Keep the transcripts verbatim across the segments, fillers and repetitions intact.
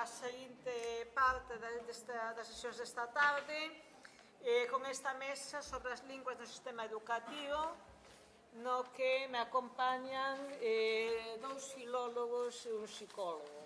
a seguinte parte das sesións desta tarde con esta mesa sobre as linguas do sistema educativo, no que me acompañan dous filólogos e un psicólogo.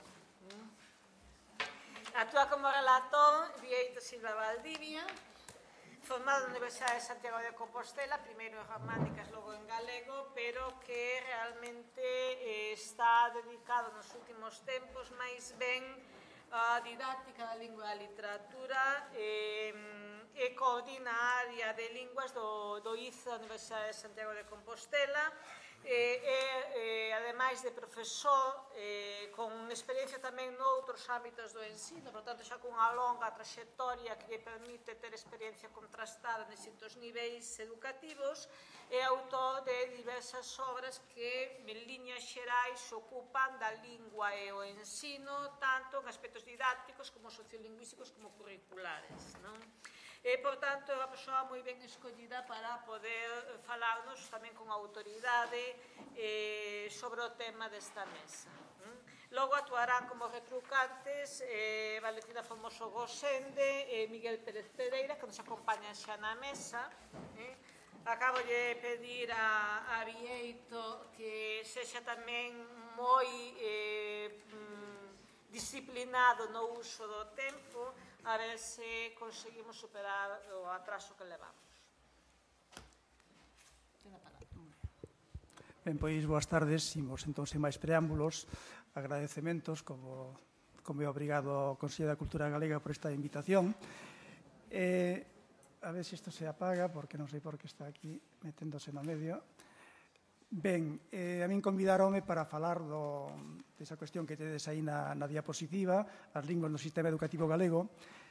Actúa como relator Bieito Silva Valdivia, formado na Universidade de Santiago de Compostela, primeiro en gramáticas, logo en galego, pero que realmente está dedicado nos últimos tempos máis ben a didáctica da lingua e da literatura e coordina a área de linguas do I C E da Universidade de Santiago de Compostela e, ademais de profesor, con experiencia tamén noutros ámbitos do ensino, por tanto, xa cunha longa traxectoria que lle permite ter experiencia contrastada en distintos niveis educativos, é autor de diversas obras que, en liñas xerais, ocupan da lingua e o ensino, tanto en aspectos didácticos como sociolingüísticos como curriculares. E, por tanto, é unha persoa moi ben escollida para poder falarnos tamén con autoridade sobre o tema desta mesa. Logo actuarán como retrucantes Valentina Formoso Gosende e Miguel Pérez Pereira, que nos acompañan xa na mesa. Acabo de pedir a Bieito que sexa tamén moi disciplinado no uso do tempo, a ver se conseguimos superar o atraso que levamos. Ben, pois, boas tardes, imos entón sen máis preámbulos, agradecementos, como é obrigado ao Consello da Cultura Galega por esta invitación. A ver se isto se apaga, porque non sei por que está aquí meténdose no medio. Ben, a min convidaronme para falar desa cuestión que tedes aí na diapositiva, as linguas no sistema educativo galego.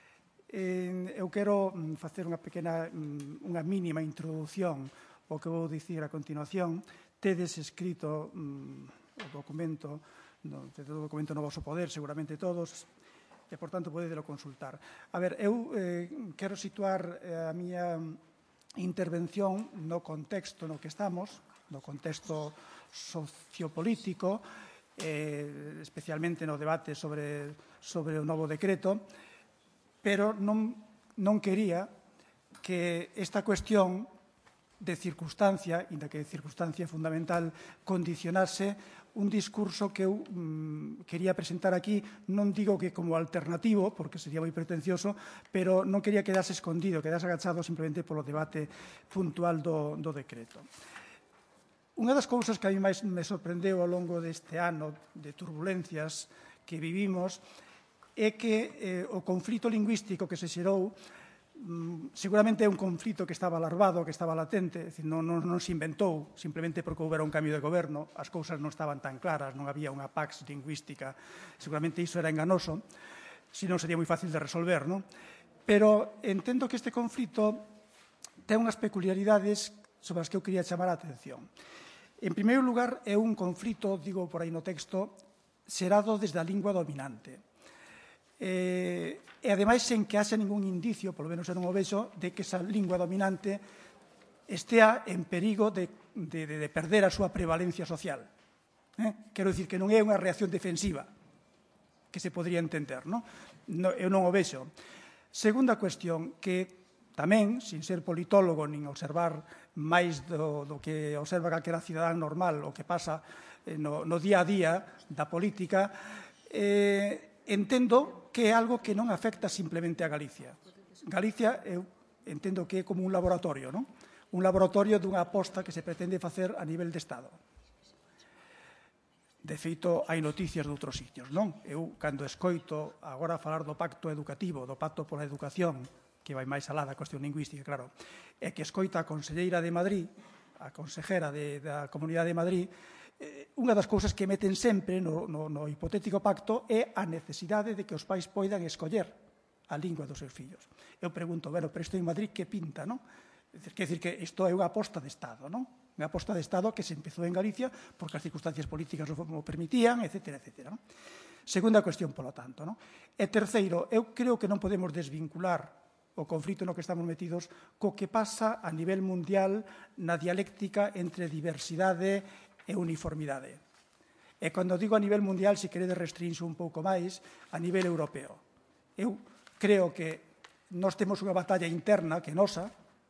Eu quero facer unha pequena, unha mínima introdución ao que vou dicir a continuación. Tedes escrito o documento, o documento no vosso poder, seguramente todos, e, por tanto, podedelo consultar. A ver, eu quero situar a miña intervención no contexto no que estamos, no contexto sociopolítico, especialmente no debate sobre o novo decreto, pero non quería que esta cuestión de circunstancia, inda que circunstancia fundamental, condicionase un discurso que eu quería presentar aquí, non digo que como alternativo, porque sería moi pretencioso, pero non quería quedase escondido, quedase agachado simplemente polo debate puntual do decreto. Unha das cousas que a mí máis me sorprendeu ao longo deste ano de turbulencias que vivimos é que o conflito lingüístico que se xerou seguramente é un conflito que estaba alarvado, que estaba latente, non se inventou simplemente porque houbera un cambio de goberno, as cousas non estaban tan claras, non había unha pax lingüística, seguramente iso era enganoso, senón sería moi fácil de resolver, non? Pero entendo que este conflito ten unhas peculiaridades sobre as que eu quería chamar a atención. En primeiro lugar, é un conflito, digo por aí no texto, xerado desde a lingua dominante. E, ademais, sen que haxa ningún indicio, polo menos eu non o vexo, de que esa lingua dominante estea en perigo de perder a súa prevalencia social. Quero dicir que non é unha reacción defensiva, que se podría entender, non? Eu non o vexo. Segunda cuestión, que tamén, sin ser politólogo nin observar máis do que observa calquera cidadán normal o que pasa no día a día da política, entendo que é algo que non afecta simplemente a Galicia. Galicia, eu entendo que é como un laboratorio, non? Un laboratorio dunha aposta que se pretende facer a nivel de Estado. De feito, hai noticias de outros sitios, non? Eu, cando escoito agora falar do pacto educativo, do pacto pola educación, que vai máis alá da cuestión lingüística, claro, é que escoita a conselleira de Madrid, a consejera da Comunidade de Madrid, unha das cousas que meten sempre no hipotético pacto é a necesidade de que os pais poidan escoller a lingua dos seus fillos. Eu pregunto, bueno, pero isto en Madrid que pinta, non? Quer dicir que isto é unha aposta de Estado, non? Unha aposta de Estado que se empezou en Galicia porque as circunstancias políticas o permitían, etcétera, etcétera. Segunda cuestión, polo tanto, non? E terceiro, eu creo que non podemos desvincular o conflito no que estamos metidos co que pasa a nivel mundial na dialéctica entre diversidade e uniformidade. E cando digo a nivel mundial, se queredes restrinxo un pouco máis, a nivel europeo. Eu creo que nós temos unha batalla interna que nosa,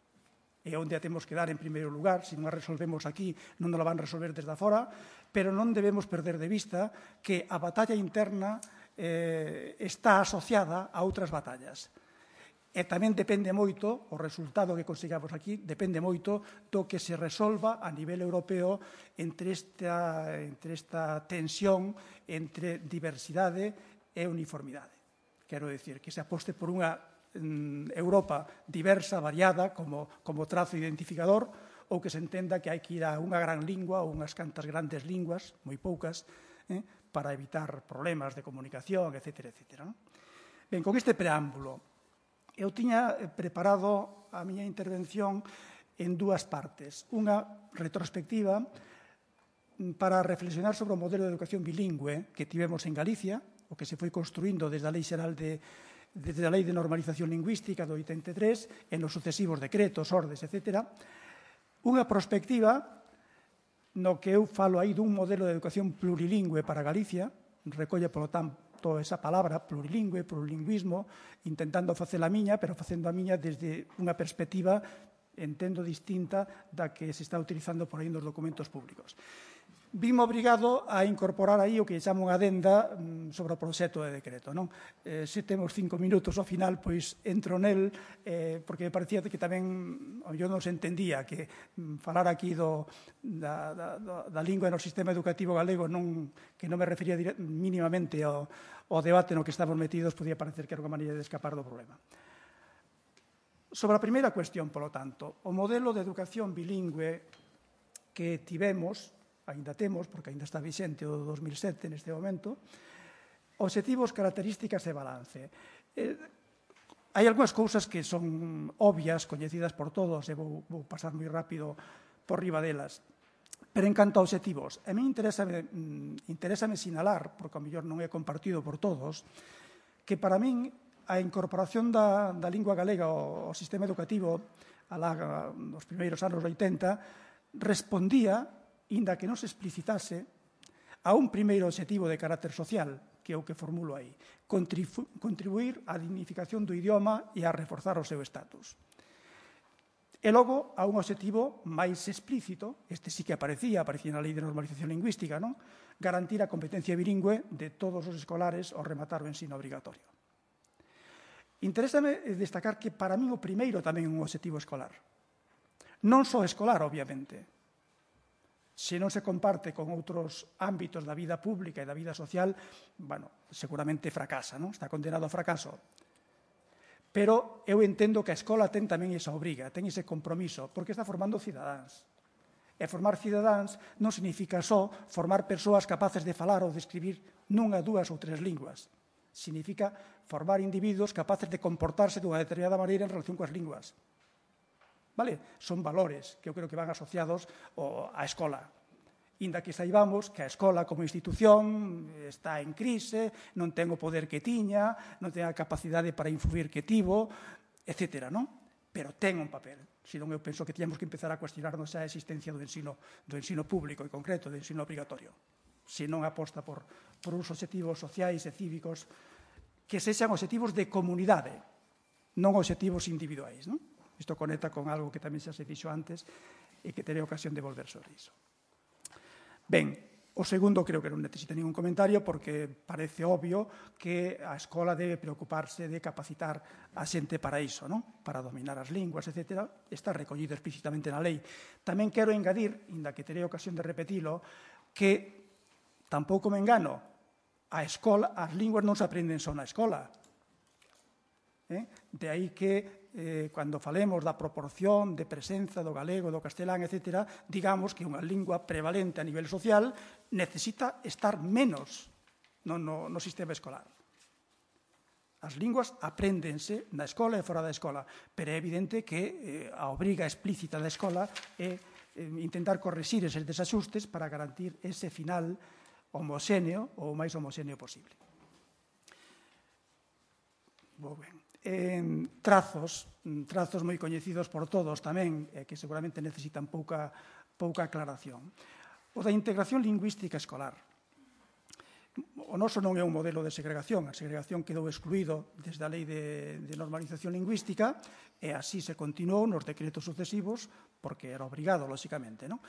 e onde a temos que dar en primeiro lugar, se non a resolvemos aquí, non nos la van resolver desde fora, pero non debemos perder de vista que a batalla interna eh, está asociada a outras batallas. E tamén depende moito, o resultado que consigamos aquí, depende moito do que se resolva a nivel europeo entre esta, entre esta tensión entre diversidade e uniformidade. Quero dicir, que se aposte por unha mm, Europa diversa, variada, como, como trazo identificador, ou que se entenda que hai que ir a unha gran lingua ou unhas cantas grandes linguas, moi poucas, eh, para evitar problemas de comunicación, etcétera, etcétera. ¿No? Ben, con este preámbulo, eu tiña preparado a miña intervención en dúas partes. Unha retrospectiva para reflexionar sobre o modelo de educación bilingüe que tivemos en Galicia, o que se foi construindo desde a Lei Xeral de, desde a Lei de Normalización Lingüística do oitenta e tres, en os sucesivos decretos, ordes, etcétera. Unha prospectiva no que eu falo aí dun modelo de educación plurilingüe para Galicia, recolle, polo tanto, esa palabra, plurilingüe, plurilingüismo, intentando facer a miña, pero facendo a miña desde unha perspectiva, entendo, distinta da que se está utilizando por aí nos documentos públicos. Vime obrigado a incorporar aí o que chamo unha adenda sobre o proxecto de decreto. Non? Eh, se temos cinco minutos ao final, pois entro nel, eh, porque me parecía que tamén eu non se entendía que mm, falar aquí do, da, da, da lingua no sistema educativo galego non, que non me refería mínimamente ao, ao debate no que estamos metidos, podía parecer que era unha maneira de escapar do problema. Sobre a primeira cuestión, polo tanto, o modelo de educación bilingüe que tivemos, ainda temos, porque ainda está vixente o dos mil sete neste momento, obxectivos, características e balance. Eh, hai algunhas cousas que son obvias, coñecidas por todos, e vou, vou pasar moi rápido por riba delas. Pero en canto a obxectivos, a mí interésame, interésame sinalar, porque ao mellor non é compartido por todos, que para min a incorporación da, da lingua galega ao, ao sistema educativo alá nos primeiros anos oitenta respondía, inda que non se explicitase, a un primeiro obxectivo de carácter social, que é o que formulo aí, contribuir á dignificación do idioma e a reforzar o seu estatus. E logo, a un obxectivo máis explícito, este sí que aparecía, aparecía na Lei de Normalización Lingüística, non? Garantir a competencia bilingüe de todos os escolares ao rematar o ensino obrigatorio. Interésame destacar que para min o primeiro tamén é un obxectivo escolar. Non só escolar, obviamente. Se non se comparte con outros ámbitos da vida pública e da vida social, bueno, seguramente fracasa, non? Está condenado ao fracaso. Pero eu entendo que a escola ten tamén esa obriga, ten ese compromiso, porque está formando cidadáns. E formar cidadáns non significa só formar persoas capaces de falar ou de escribir nunha, dúas ou tres linguas. Significa formar individuos capaces de comportarse dunha determinada maneira en relación coas linguas. Vale? Son valores que eu creo que van asociados á escola. Inda que saibamos que a escola como institución está en crise, non ten o poder que tiña, non ten a capacidade para influir que tivo, etcétera, non? Pero ten un papel. Senón eu penso que teníamos que empezar a cuestionarnos a existencia do ensino, do ensino público, en concreto, do ensino obrigatorio. Se non aposta por, por uns obxectivos sociais e cívicos que sexan obxectivos de comunidade, non obxectivos individuais, non? Isto conecta con algo que tamén xa se dixo antes e que terei ocasión de volver sobre iso. Ben, o segundo creo que non necesita ningún comentario porque parece obvio que a escola debe preocuparse de capacitar a xente para iso, non? Para dominar as linguas, etcétera. Está recollido explícitamente na lei. Tamén quero engadir, inda que terei ocasión de repetilo, que tampouco me engano, a escola, as linguas non se aprenden só na escola. Eh? De aí que Eh, cando falemos da proporción de presenza do galego, do castelán, etcétera, digamos que unha lingua prevalente a nivel social necesita estar menos no, no, no sistema escolar. As linguas apréndense na escola e fora da escola, pero é evidente que eh, a obriga explícita da escola é eh, intentar corrixir eses desaxustes para garantir ese final homoxéneo ou o máis homoxéneo posible. Moi ben. En trazos, trazos moi coñecidos por todos tamén, eh, que seguramente necesitan pouca, pouca aclaración. O da integración lingüística escolar. o noso non é un modelo de segregación, a segregación quedou excluído desde a Lei de, de Normalización Lingüística e así se continuou nos decretos sucesivos porque era obrigado, lóxicamente. Non?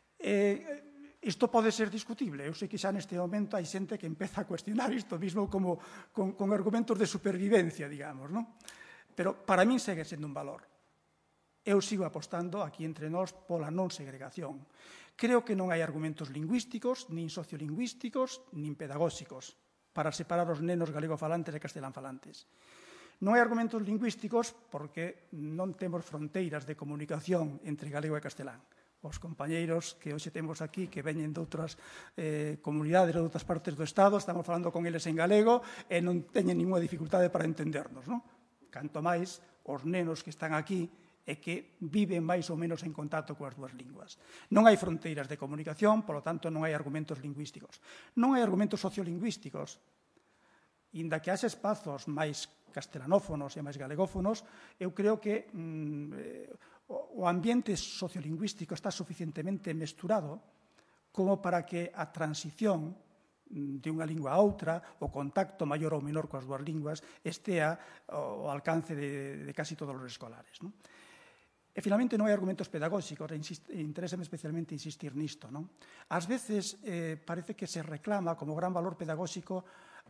Eh, isto pode ser discutible. Eu sei que xa neste momento hai xente que empeza a cuestionar isto mismo como con, con argumentos de supervivencia, digamos. Non? Pero para min segue sendo un valor. Eu sigo apostando aquí entre nós pola non segregación. Creo que non hai argumentos lingüísticos, nin sociolingüísticos, nin pedagóxicos para separar os nenos galegofalantes e castelánfalantes. Non hai argumentos lingüísticos porque non temos fronteiras de comunicación entre galego e castelán. Os compañeiros que hoxe temos aquí, que veñen de outras eh, comunidades ou de outras partes do Estado, estamos falando con eles en galego e non teñen ninguna dificultade para entendernos. Non? Canto máis, os nenos que están aquí e que viven máis ou menos en contacto coas dúas linguas. Non hai fronteiras de comunicación, polo tanto, non hai argumentos lingüísticos. Non hai argumentos sociolingüísticos. Inda que haxe espazos máis castelanófonos e máis galegófonos, eu creo que mm, o ambiente sociolingüístico está suficientemente mesturado como para que a transición de unha lingua a outra, o contacto maior ou menor coas dúas linguas, estea ao alcance de, de casi todos os escolares. Non? E, finalmente, non hai argumentos pedagóxicos, e interésame especialmente insistir nisto. Non? Ás veces eh, parece que se reclama como gran valor pedagóxico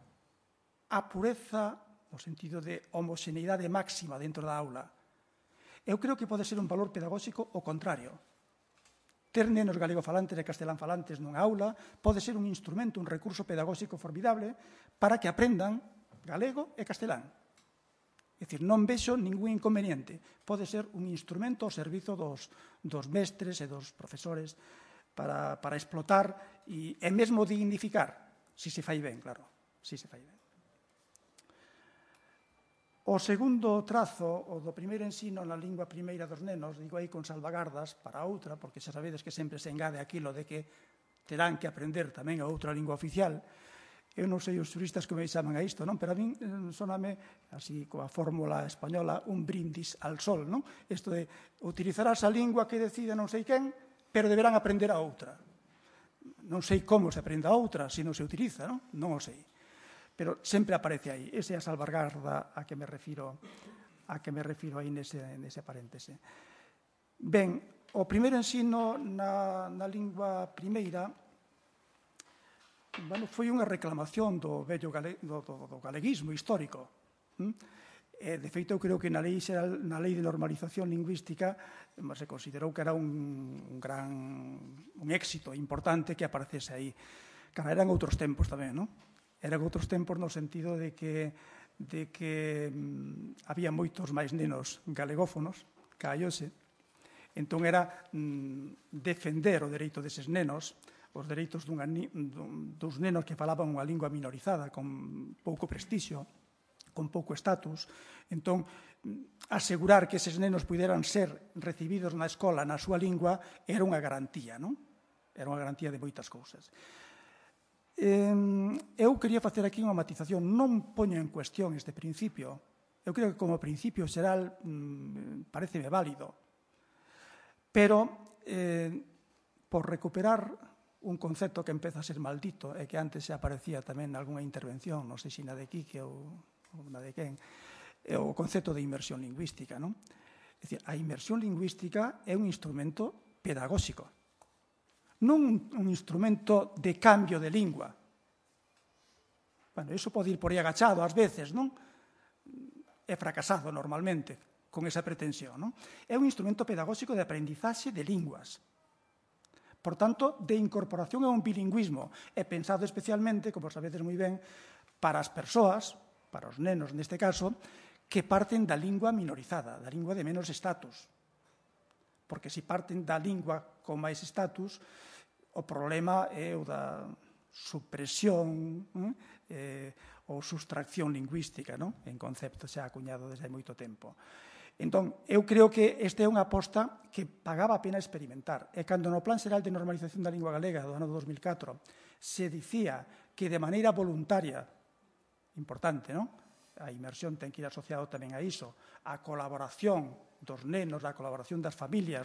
a pureza no sentido de homoxeneidade máxima dentro da aula. Eu creo que pode ser un valor pedagóxico o contrario. Ter nenos galegofalantes e castelánfalantes nunha aula pode ser un instrumento, un recurso pedagóxico formidable para que aprendan galego e castelán. É dicir, non vexo ningún inconveniente. Pode ser un instrumento ao servizo dos, dos mestres e dos profesores para, para explotar e, e mesmo dignificar, si se fai ben, claro, si se fai ben. O segundo trazo, o do primeiro ensino na lingua primeira dos nenos, digo aí con salvagardas para outra, porque xa sabedes que sempre se engade aquilo de que terán que aprender tamén a outra lingua oficial. Eu non sei os xuristas como me chaman a isto, non? Pero a min soname, así coa fórmula española, un brindis al sol, non? Isto de utilizarás a lingua que decida non sei quen, pero deberán aprender a outra. Non sei como se aprenda a outra, se non se utiliza, non? Non o sei. Pero sempre aparece aí. Esa é a salvagarda a que me refiro, a que me refiro aí nese, nese paréntese. Ben, o primeiro ensino na, na lingua primeira, bueno, foi unha reclamación do vello gale, do, do, do galeguismo histórico. E, de feito, eu creo que na lei, xeral, na lei de normalización lingüística se considerou que era un, un gran un éxito importante que aparecese aí. Cara, eran outros tempos tamén, non? Eran outros tempos no sentido de que, de que mm, había moitos máis nenos galegófonos ca hoxe. Entón era mm, defender o dereito deses nenos, os dereitos dunha, dun, dos nenos que falaban unha lingua minorizada, con pouco prestixio, con pouco estatus. Entón, asegurar que eses nenos puderan ser recibidos na escola na súa lingua era unha garantía, non? Era unha garantía de moitas cousas. Eh, eu quería facer aquí unha matización. Non poño en cuestión este principio. Eu creo que como principio xeral mmm, pareceme válido. Pero, eh, por recuperar un concepto que empeza a ser maldito e que antes se aparecía tamén en algunha intervención, non sei se na de Quique ou, ou na de quen, é o concepto de inmersión lingüística. Non? É dicir, a inmersión lingüística é un instrumento pedagóxico, non un, un instrumento de cambio de lingua. Bueno, iso pode ir por aí agachado ás veces, non? É fracasado normalmente con esa pretensión. Non? É un instrumento pedagóxico de aprendizaxe de linguas. Por tanto, de incorporación a un bilingüismo. É pensado especialmente, como sabedes moi ben, para as persoas, para os nenos neste caso, que parten da lingua minorizada, da lingua de menos estatus. Porque se parten da lingua con máis estatus, o problema é o da supresión eh, ou sustracción lingüística, non? En concepto xa acuñado desde hai moito tempo. Entón, eu creo que esta é unha aposta que pagaba a pena experimentar. E cando no Plan Xeral de Normalización da Lingua Galega do ano dos mil catro se dicía que de maneira voluntaria, importante, non? A inmersión ten que ir asociado tamén a iso, a colaboración dos nenos, a colaboración das familias, non?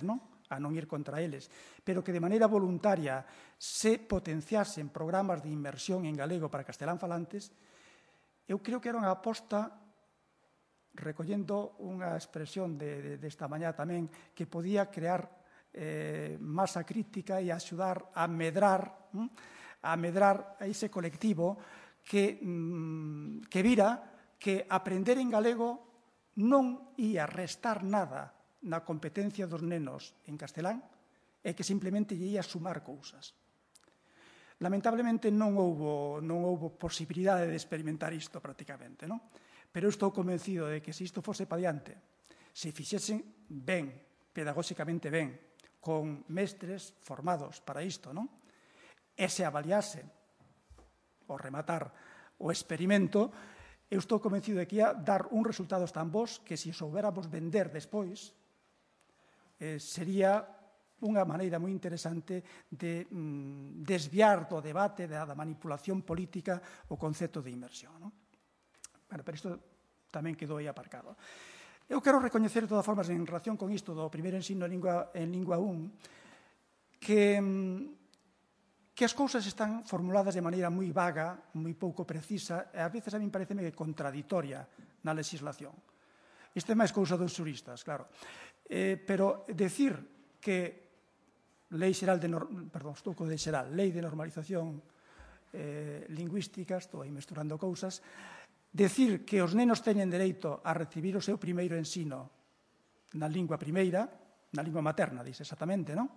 a non ir contra eles, pero que de maneira voluntaria se potenciasen programas de inmersión en galego para castelán falantes, eu creo que era unha aposta, recollendo unha expresión de, de, desta mañá tamén, que podía crear eh, masa crítica e axudar a medrar, hm? a medrar a ese colectivo que, mm, que vira que aprender en galego non ia restar nada na competencia dos nenos en castelán e que simplemente lle ia sumar cousas. Lamentablemente non houbo, non houbo posibilidade de experimentar isto prácticamente, non? Pero eu estou convencido de que se isto fose pa diante, se fixesen ben, pedagóxicamente ben, con mestres formados para isto, non? E se avaliase o rematar o experimento, eu estou convencido de que ia dar un resultados tan bons que se soubéramos vender despois, eh, sería unha maneira moi interesante de mm, desviar do debate, da, da manipulación política o concepto de inmersión. Non? Bueno, pero isto tamén quedou aí aparcado. Eu quero recoñecer, de todas formas, en relación con isto do primeiro ensino en lingua, en lingua un, que... Mm, que as cousas están formuladas de maneira moi vaga, moi pouco precisa, e ás veces a mí pareceme que contraditoria na legislación. Isto é máis cousa dos xuristas, claro. Eh, pero decir que Lei Xeral de... Perdón, estou co de xeral. Lei de Normalización eh, Lingüística, estou aí mesturando cousas, decir que os nenos teñen dereito a recibir o seu primeiro ensino na lingua primeira, na lingua materna, dice exactamente, non?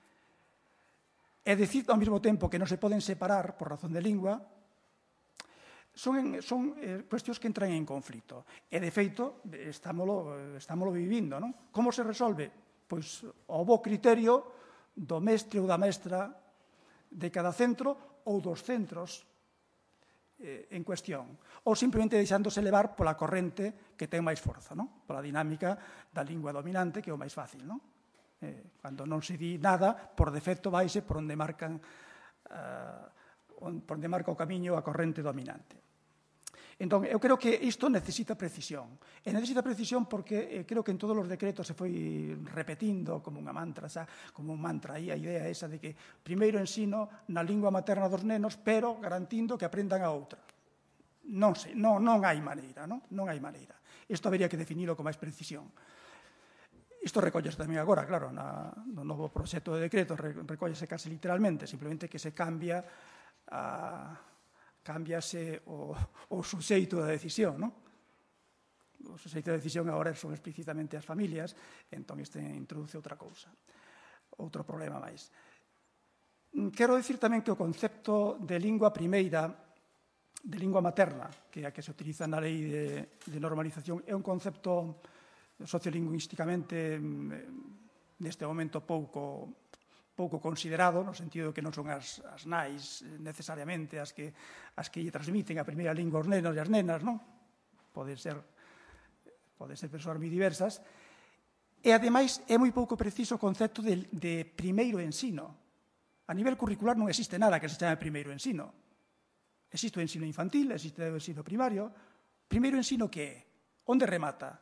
E dicir ao mesmo tempo que non se poden separar por razón de lingua, son, son eh, cuestións que entran en conflito. E, de feito, estámolo, estámolo vivindo, non? Como se resolve? Pois ao bo criterio do mestre ou da mestra de cada centro ou dos centros eh, en cuestión. Ou simplemente deixándose levar pola corrente que ten máis forza, non? Pola dinámica da lingua dominante, que é o máis fácil, non? Eh, cando non se di nada, por defecto vaise por onde marcan uh, por onde marca o camiño a corrente dominante. Entón, eu creo que isto necesita precisión. E necesita precisión porque eh, creo que en todos os decretos se foi repetindo como unha mantra, xa, como un mantra aí a idea esa de que primeiro ensino na lingua materna dos nenos, pero garantindo que aprendan a outra. Non sei, non, non hai maneira, non? Non hai maneira. Isto habería que definilo con máis precisión. Isto recollese tamén agora, claro, na, no novo proxecto de decreto, recollese case literalmente, simplemente que se cambia a, cambiase o, o suxeito da decisión, non? O suxeito da decisión agora son explícitamente as familias, entón este introduce outra cousa, outro problema máis. Quero dicir tamén que o concepto de lingua primeira, de lingua materna, que é a que se utiliza na lei de, de normalización, é un concepto sociolingüísticamente neste momento pouco pouco considerado, no sentido que non son as, as nais necesariamente as que, as que lle transmiten a primeira lingua aos nenos e as nenas, non? Poden ser, poden ser persoas moi diversas. E, ademais, é moi pouco preciso o concepto de, de primeiro ensino. A nivel curricular non existe nada que se chame primeiro ensino. Existe o ensino infantil, existe o ensino primario. Primeiro ensino que é? Onde remata?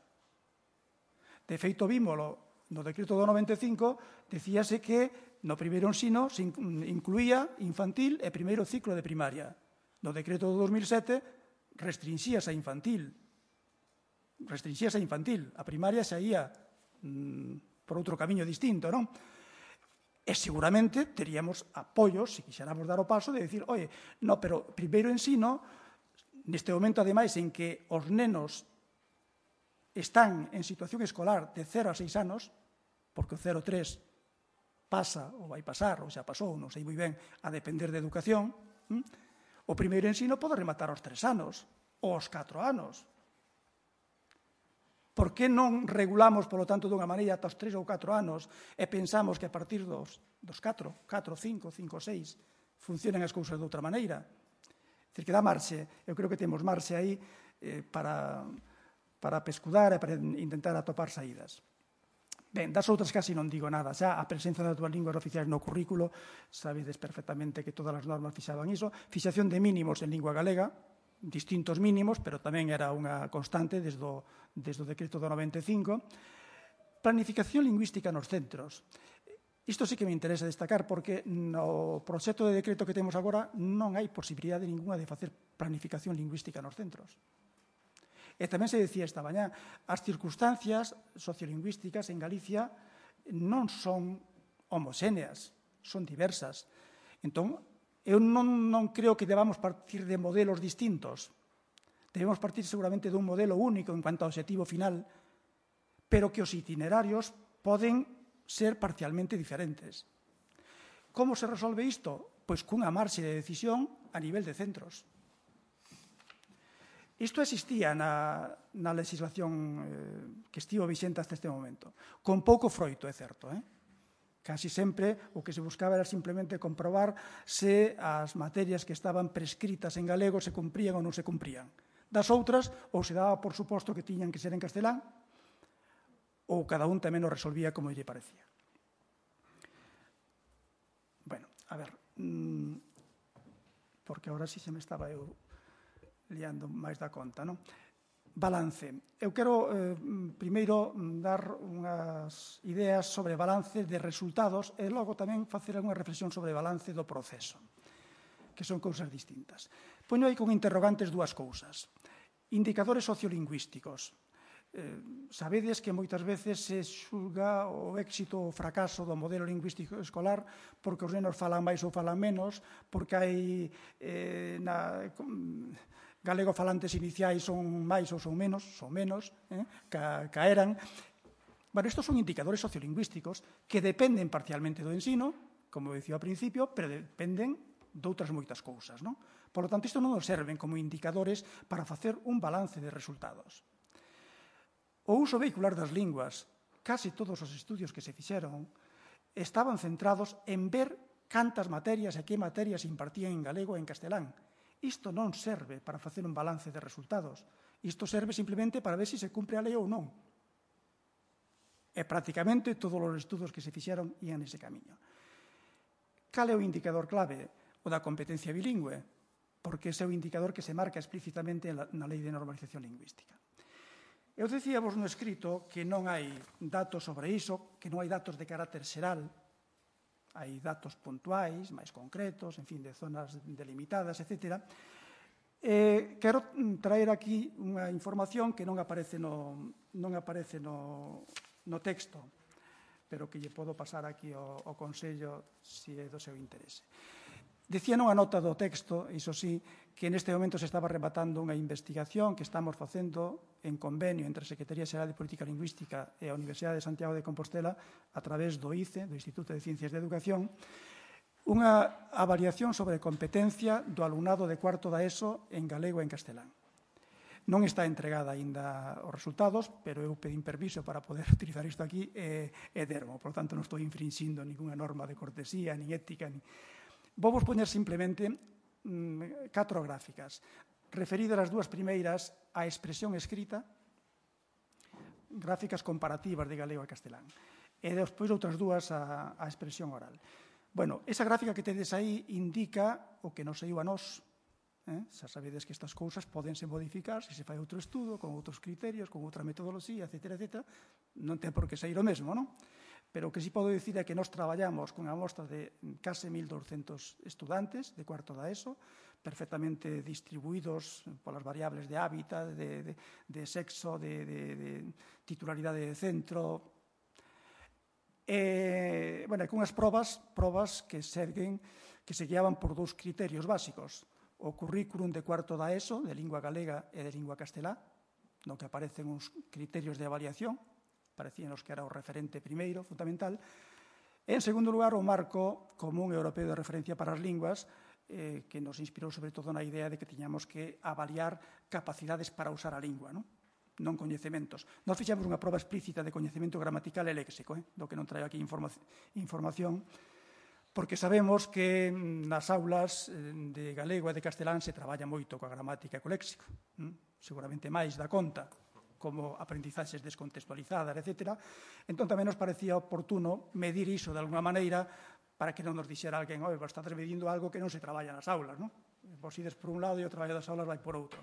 De feito, vímolo no decreto do noventa e cinco, decíase que no primeiro ensino se incluía infantil e primeiro ciclo de primaria. No decreto do dos mil sete restrinxíase a infantil. Restrinxíase a infantil. A primaria xa ia mm, por outro camiño distinto, non? E seguramente teríamos apoios, se quixéramos dar o paso, de decir, oye, no, pero primeiro ensino, neste momento, ademais, en que os nenos están en situación escolar de cero a seis anos, porque o cero a tres pasa, ou vai pasar, ou xa pasou, non sei moi ben, a depender de educación, hm? O primeiro ensino pode rematar aos tres anos, ou aos catro anos. Por que non regulamos, polo tanto, dunha maneira ata os tres ou catro anos e pensamos que a partir dos, dos catro, catro, cinco, cinco, seis, funcionan as cousas de outra maneira? É dicir, que dá marxe, eu creo que temos marxe aí eh, para... para pescudar e para intentar atopar saídas. Ben, das outras casi non digo nada. Xa a presenza das dúas linguas oficiais no currículo, sabedes perfectamente que todas as normas fixaban iso. Fixación de mínimos en lingua galega, distintos mínimos, pero tamén era unha constante desde o, desde o decreto do noventa e cinco. Planificación lingüística nos centros. Isto sí que me interesa destacar, porque no proxecto de decreto que temos agora non hai posibilidade ninguna de facer planificación lingüística nos centros. E tamén se decía esta mañá, as circunstancias sociolingüísticas en Galicia non son homoxéneas, son diversas. Entón, eu non, non creo que debamos partir de modelos distintos. Debemos partir seguramente dun modelo único en cuanto ao objetivo final, pero que os itinerarios poden ser parcialmente diferentes. Como se resolve isto? Pois cunha marxe de decisión a nivel de centros. Isto existía na, na legislación eh, que estivo vixente hasta este momento. Con pouco froito, é certo. Eh? Casi sempre o que se buscaba era simplemente comprobar se as materias que estaban prescritas en galego se cumprían ou non se cumprían. Das outras, ou se daba por suposto que tiñan que ser en castelán, ou cada un tamén o resolvía como lle parecía. Bueno, a ver, mmm, porque agora sí se me estaba eu liando máis da conta, non? Balance. Eu quero, eh, primeiro, dar unhas ideas sobre balance de resultados e logo tamén facer unha reflexión sobre balance do proceso, que son cousas distintas. Poño aí con interrogantes dúas cousas. Indicadores sociolingüísticos. Eh, sabedes que moitas veces se xulga o éxito ou fracaso do modelo lingüístico escolar porque os nenos falan máis ou falan menos, porque hai eh, na, galego falantes iniciais son máis ou son menos, son menos, eh, ca, ca eran. Bueno, estos son indicadores sociolingüísticos que dependen parcialmente do ensino, como dicía ao principio, pero dependen de outras moitas cousas, non? Por lo tanto, isto non nos serven como indicadores para facer un balance de resultados. O uso vehicular das linguas, case todos os estudios que se fixeron, estaban centrados en ver cantas materias e que materias impartían en galego e en castelán. Isto non serve para facer un balance de resultados. Isto serve simplemente para ver se se cumpre a lei ou non. E prácticamente todos os estudos que se fixeron ian nese camiño. Cal é o indicador clave? O da competencia bilingüe, porque ese é o indicador que se marca explícitamente na Lei de Normalización Lingüística. Eu dicíamos no escrito que non hai datos sobre iso, que non hai datos de carácter xeral, hai datos puntuais, máis concretos, en fin, de zonas delimitadas, etcétera. Eh, quero traer aquí unha información que non aparece no, non aparece no, no texto, pero que lle podo pasar aquí ao, ao Consello se é do seu interese. Decía nunha nota do texto, iso sí, que neste momento se estaba rematando unha investigación que estamos facendo en convenio entre a Secretaría Xeral de Política Lingüística e a Universidade de Santiago de Compostela a través do I C E, do Instituto de Ciencias de Educación, unha avaliación sobre competencia do alumnado de cuarto da ESO en galego e en castelán. Non está entregada aínda os resultados, pero eu pedín permiso para poder utilizar isto aquí e, e dermo. Por tanto, non estou infrinxindo ninguna norma de cortesía, ni ética, ni... Vou vos poñer simplemente mmm, catro gráficas, referidas as dúas primeiras á expresión escrita, gráficas comparativas de galego e castelán, e despois outras dúas á, á expresión oral. Bueno, esa gráfica que tedes aí indica o que nos saiu a nós. Eh? Xa sabedes que estas cousas podense modificar se se fai outro estudo, con outros criterios, con outra metodoloxía, etcétera, etcétera. Non ten por que sair o mesmo, non? Pero o que sí podo dicir é que nós traballamos cunha mostra de case mil douscentos estudantes de cuarto da ESO, perfectamente distribuídos polas variables de hábitat, de, de, de sexo, de, de, de titularidade de centro, e, bueno, con as probas, probas que seguen, que se guiaban por dous criterios básicos. O currículum de cuarto da ESO, de lingua galega e de lingua castelá, no que aparecen uns criterios de avaliación, parecíanos que era o referente primeiro, fundamental. E, en segundo lugar, o marco común europeo de referencia para as linguas, eh, que nos inspirou sobre todo na idea de que tiñamos que avaliar capacidades para usar a lingua, non? non coñecementos. Nós fixamos unha proba explícita de coñecemento gramatical e léxico, eh, do que non traio aquí informa información, porque sabemos que nas aulas de galego e de castelán se traballa moito coa gramática e co léxico, hm? seguramente máis da conta, como aprendizaxes descontextualizadas, etcétera. Entón, tamén nos parecía oportuno medir iso de alguna maneira para que non nos dixera alguén, oi, vos estades medindo algo que non se traballa nas aulas, non? Vos ides por un lado e o traballo das aulas vai por outro.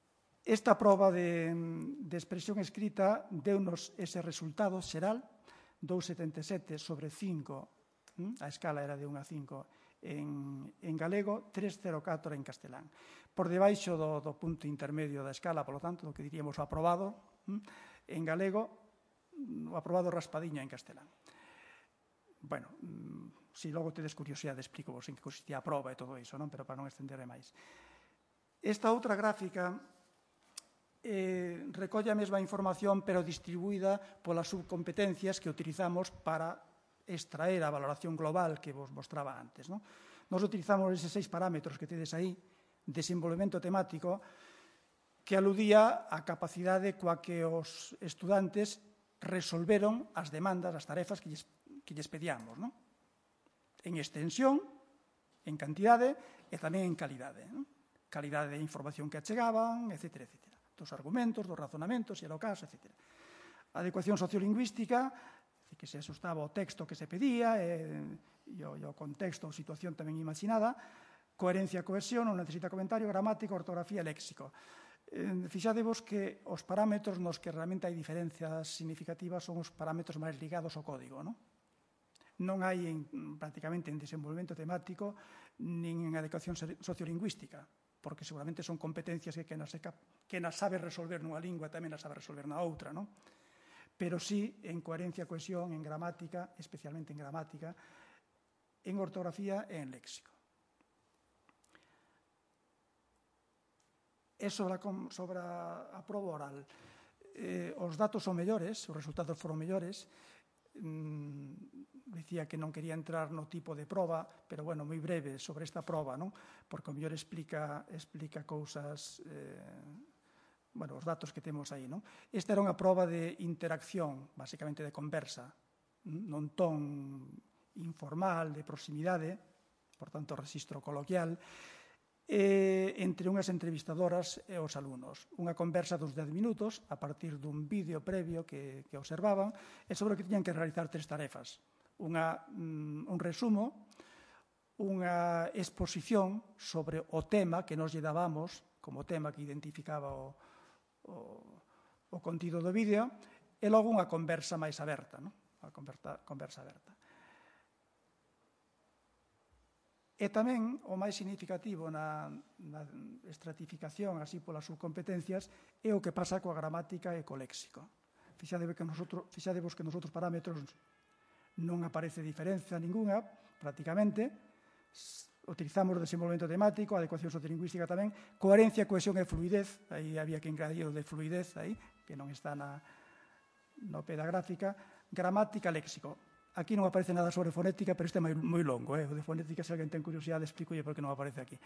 Esta proba de, de expresión escrita deu-nos ese resultado xeral dous vírgula setenta e sete sobre cinco, a escala era de un a cinco en, en galego, tres vírgula cero catro en castelán. Por debaixo do, do punto intermedio da escala, polo tanto, do que diríamos o aprobado, en galego, o aprobado raspadiño en castelán. Bueno, se logo tedes curiosidade, explico vos en que consistía a proba e todo iso, non? Pero para non estender máis. Esta outra gráfica eh, recolle a mesma información, pero distribuída polas subcompetencias que utilizamos para extraer a valoración global que vos mostraba antes. Non? Nos utilizamos eses seis parámetros que tedes aí, desenvolvemento temático, que aludía á capacidade coa que os estudantes resolveron as demandas, as tarefas que lles, que lles pedíamos, non? En extensión, en cantidade e tamén en calidade. Non? Calidade de información que achegaban, etcétera, etcétera. Dos argumentos, dos razonamentos, e era o caso, etcétera. Adecuación sociolingüística, que se asustaba ao texto que se pedía e, e, o, e o contexto ou situación tamén imaginada. Coherencia, cohesión, non necesita comentario, gramática, ortografía e léxico. Eh, fixadevos que os parámetros nos que realmente hai diferencias significativas son os parámetros máis ligados ao código, non? Non hai en, prácticamente en desenvolvemento temático nin en adecuación sociolingüística, porque seguramente son competencias que quen as, quen as sabe resolver nunha lingua tamén as sabe resolver na outra, non? Pero sí en coherencia, cohesión, en gramática, especialmente en gramática, en ortografía e en léxico. E sobre a, sobre a proba oral, eh, os datos son mellores, os resultados foron mellores. Mm, dicía que non quería entrar no tipo de proba, pero, bueno, moi breve sobre esta proba, non? Porque o mellor explica, explica cousas, eh, bueno, os datos que temos aí, non? Esta era unha proba de interacción, basicamente de conversa, non ton informal, de proximidade, por tanto, registro coloquial, eh, entre unhas entrevistadoras e os alumnos. Unha conversa dos dez minutos a partir dun vídeo previo que, que observaban e sobre o que tiñan que realizar tres tarefas. Unha, mm, un resumo, unha exposición sobre o tema que nos lle dábamos como tema que identificaba o, o, o contido do vídeo e logo unha conversa máis aberta, non? A conversa, conversa aberta. E tamén o máis significativo na, na estratificación así polas subcompetencias é o que pasa coa gramática e co léxico. Fixadevos que nosotros, fixadevos que nos outros parámetros non aparece diferenza ninguna, prácticamente. Utilizamos o desenvolvemento temático, a adecuación sociolingüística tamén, coherencia, cohesión e fluidez, aí había que engadir o de fluidez, aí, que non está na, no pé da gráfica, gramática, léxico. Aquí non aparece nada sobre fonética, pero este é moi longo, eh? O de fonética, se alguén ten curiosidade, explicolle por que non aparece aquí.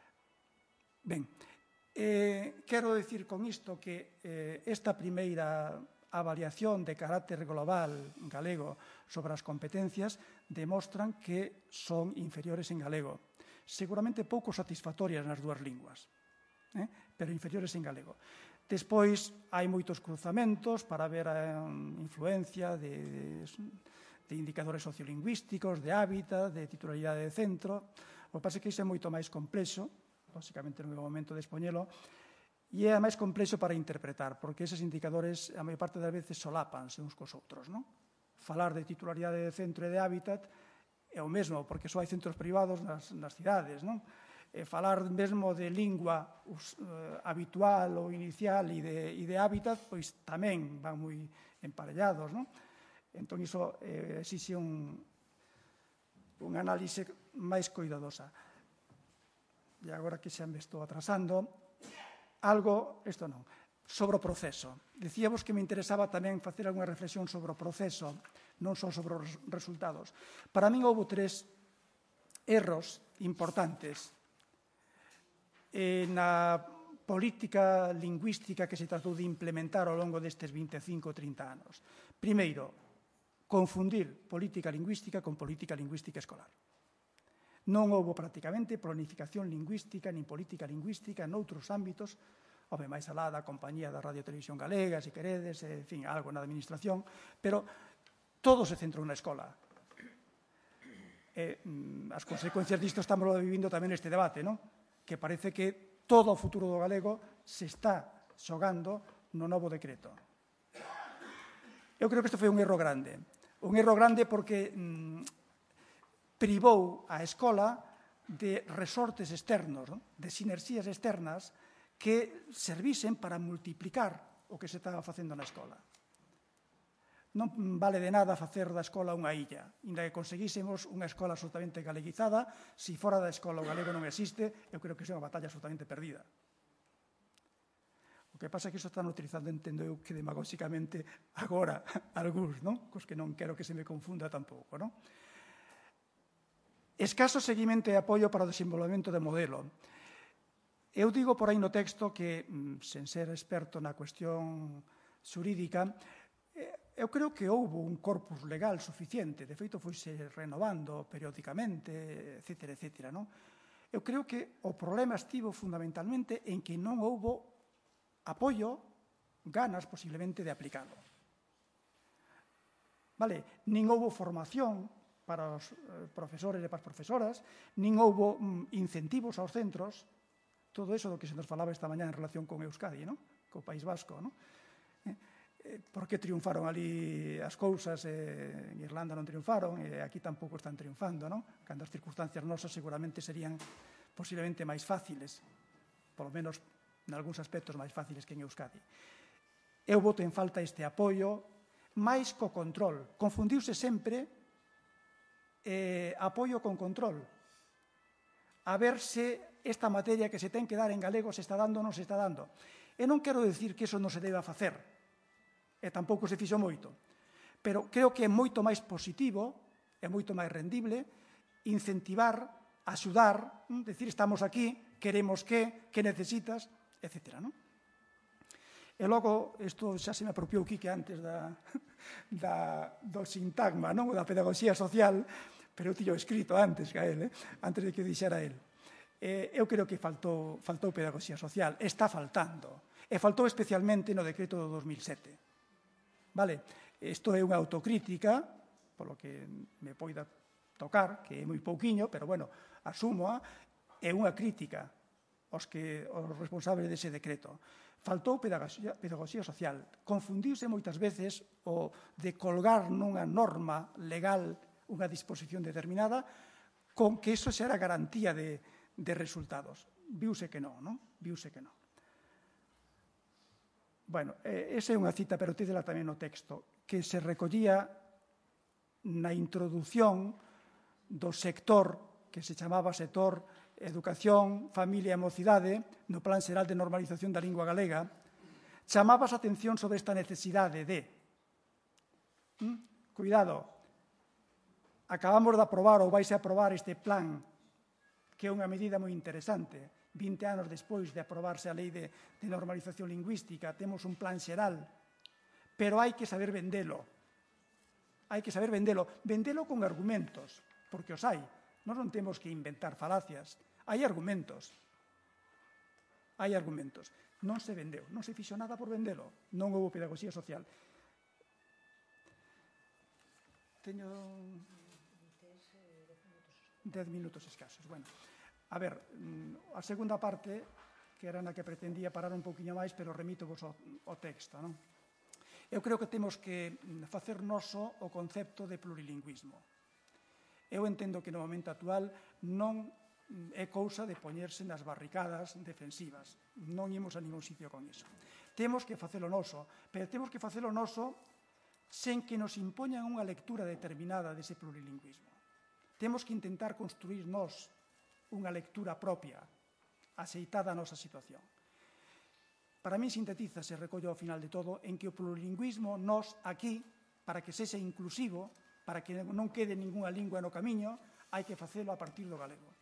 Ben, eh, quero dicir con isto que eh, esta primeira avaliación de carácter global galego sobre as competencias demostran que son inferiores en galego. Seguramente pouco satisfactorias nas dúas linguas, eh? pero inferiores en galego. Despois, hai moitos cruzamentos para ver a influencia de... de de indicadores sociolingüísticos, de hábitat, de titularidade de centro. O que pasa é que iso é moito máis complexo, basicamente non é o momento de expoñelo, e é máis complexo para interpretar, porque eses indicadores, a maior parte das veces, solapanse uns cos outros, non? Falar de titularidade de centro e de hábitat é o mesmo, porque só hai centros privados nas, nas cidades, non? E falar mesmo de lingua us, uh, habitual ou inicial e de, e de hábitat, pois tamén van moi emparellados, non? Entón, iso eh, exixe un, un análise máis cuidadosa. E agora que xa me estou atrasando, algo, isto non, sobre o proceso. Dicíamos que me interesaba tamén facer algunha reflexión sobre o proceso, non só sobre os resultados. Para min houve tres erros importantes eh, na política lingüística que se tratou de implementar ao longo destes vinte e cinco ou trinta anos. Primeiro, confundir política lingüística con política lingüística escolar. Non houve prácticamente planificación lingüística nin política lingüística noutros ámbitos, home, máis alá da compañía da Radio e Televisión Galega, se queredes, en fin, algo na administración, pero todo se centrou na escola. E, as consecuencias disto estamos vivindo tamén neste debate, non? Que parece que todo o futuro do galego se está xogando no novo decreto. Eu creo que isto foi un erro grande. Un erro grande porque privou a escola de resortes externos, de sinerxías externas que servisen para multiplicar o que se estaba facendo na escola. Non vale de nada facer da escola unha illa, inda que conseguísemos unha escola absolutamente galeguizada, se fora da escola o galego non existe, eu creo que é unha batalla absolutamente perdida. O que pasa é que iso están utilizando, entendo eu, que demagóxicamente agora algúns, non? Cos que non quero que se me confunda tampouco, non? Escaso seguimento e apoio para o desenvolvemento de modelo. Eu digo por aí no texto que, sen ser experto na cuestión xurídica, eu creo que houve un corpus legal suficiente, de feito foise renovando periódicamente, etcétera, etcétera, non? Eu creo que o problema estivo fundamentalmente en que non houve apoio, ganas posiblemente de aplicalo. Vale, nin houve formación para os profesores e para as profesoras, nin houve incentivos aos centros, todo eso do que se nos falaba esta mañá en relación con Euskadi, non? Co País Vasco, non? Por que triunfaron ali as cousas, en Irlanda non triunfaron, e aquí tampouco están triunfando, non? Cando as circunstancias nosas seguramente serían posiblemente máis fáciles, polo menos en algúns aspectos máis fáciles que en Euskadi. Eu voto en falta este apoio, máis co control. Confundiuse sempre eh, apoio con control. A ver se esta materia que se ten que dar en galego se está dando ou non se está dando. E non quero dicir que iso non se deba facer, e tampouco se fixo moito, pero creo que é moito máis positivo, é moito máis rendible, incentivar, axudar, decir, estamos aquí, queremos que, que necesitas, etcétera, non? E logo, isto xa se me apropiou Quique antes da, da, do sintagma, non? Da pedagogía social, pero eu tiño escrito antes que a él, eh? Antes de que dixera él. Eh, eu creo que faltou, faltou pedagogía social, está faltando, e faltou especialmente no decreto do dos mil sete. Vale, isto é unha autocrítica, polo que me poida tocar, que é moi pouquiño, pero, bueno, asúmoa, é unha crítica aos, que, aos responsables dese decreto. Faltou pedagogía, pedagogía social. Confundiuse moitas veces o de colgar nunha norma legal unha disposición determinada con que iso xa era garantía de, de resultados. Viuse que non, non? Viuse que non. Bueno, esa é unha cita, pero tídela tamén no texto, que se recollía na introdución do sector que se chamaba sector Educación, Familia e Mocidade, no Plan Xeral de Normalización da Lingua Galega, chamabas a atención sobre esta necesidade de ¿Mm? Cuidado, acabamos de aprobar ou vais a aprobar este plan, que é unha medida moi interesante, vinte anos despois de aprobarse a Lei de, de Normalización Lingüística, temos un plan xeral, pero hai que saber vendelo. Hai que saber vendelo. Vendelo con argumentos, porque os hai. Nós non temos que inventar falacias. Hai argumentos. Hai argumentos. Non se vendeu, non se fixo nada por vendelo. Non houve pedagogía social. Teño dez minutos escasos. Bueno. A ver, a segunda parte, que era na que pretendía parar un poquinho máis, pero remito vos ao, ao texto, non? Eu creo que temos que facer noso o concepto de plurilingüismo. Eu entendo que no momento actual non é cousa de poñerse nas barricadas defensivas. Non imos a ningún sitio con iso. Temos que facelo noso, pero temos que facelo noso sen que nos impoñan unha lectura determinada dese plurilingüismo. Temos que intentar construir nós unha lectura propia, axeitada a nosa situación. Para mí sintetiza, se recollo ao final de todo, en que o plurilingüismo nos aquí, para que sexa inclusivo, para que non quede ningunha lingua no camiño, hai que facelo a partir do galego.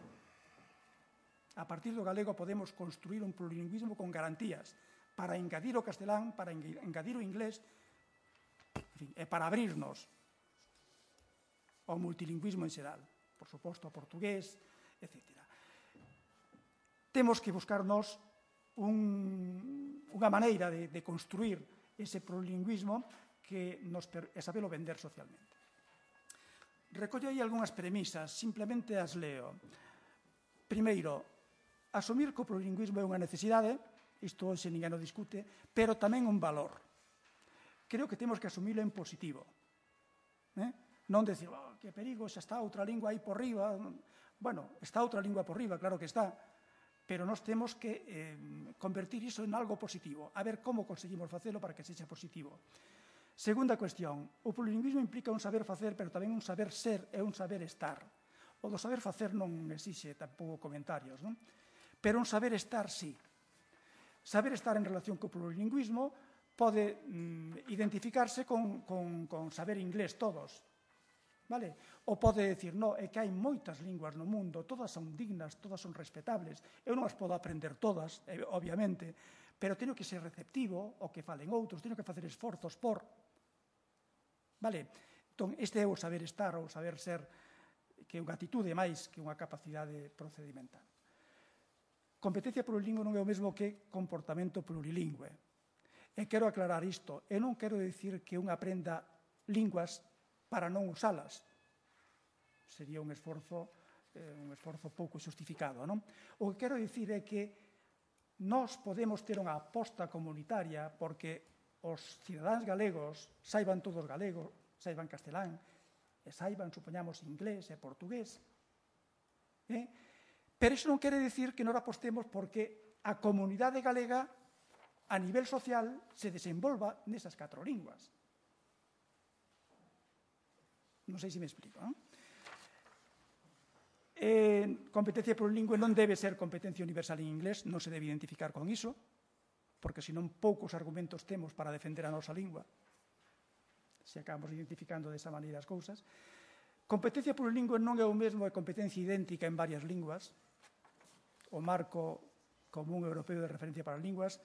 A partir do galego podemos construir un plurilingüismo con garantías para engadir o castelán, para engadir o inglés, en fin, e para abrirnos ao multilingüismo en xeral, por suposto, ao portugués, etcétera. Temos que buscarnos un, unha maneira de, de construir ese plurilingüismo que nos e sabelo vender socialmente. Recollo aí algunhas premisas, simplemente as leo. Primeiro, asumir que o plurilingüismo é unha necesidade, isto hoxe ninguén o discute, pero tamén un valor. Creo que temos que asumilo en positivo. Eh? Non decir, oh, que perigo, xa está outra lingua aí por riba. Bueno, está outra lingua por riba, claro que está, pero nós temos que eh, convertir iso en algo positivo, a ver como conseguimos facelo para que sexa positivo. Segunda cuestión, o plurilingüismo implica un saber facer, pero tamén un saber ser e un saber estar. O do saber facer non exixe tampouco comentarios, non? Pero un saber estar, sí. Saber estar en relación co plurilingüismo pode mm, identificarse con, con, con saber inglés todos, vale? Ou pode decir, no, é que hai moitas linguas no mundo, todas son dignas, todas son respetables, eu non as podo aprender todas, eh, obviamente, pero teño que ser receptivo ao que falen outros, teño que facer esforzos por, vale? Entón, este é o saber estar, ou saber ser, que é unha atitude máis que unha capacidade procedimental. Competencia plurilingüe non é o mesmo que comportamento plurilingüe. E quero aclarar isto. Eu non quero dicir que un aprenda linguas para non usalas. Sería un esforzo, eh, un esforzo pouco xustificado, non? O que quero dicir é que nós podemos ter unha aposta comunitaria porque os cidadáns galegos saiban todos galego, saiban castelán, e saiban, supoñamos, inglés e portugués. Eh? Pero iso non quere dicir que non apostemos porque a comunidade galega a nivel social se desenvolva nesas catro linguas. Non sei se me explico, non? Eh, competencia plurilingüe non debe ser competencia universal en inglés, non se debe identificar con iso, porque senón poucos argumentos temos para defender a nosa lingua, se acabamos identificando desa maneira as cousas. Competencia plurilingüe non é o mesmo que competencia idéntica en varias linguas. O marco común europeo de referencia para as linguas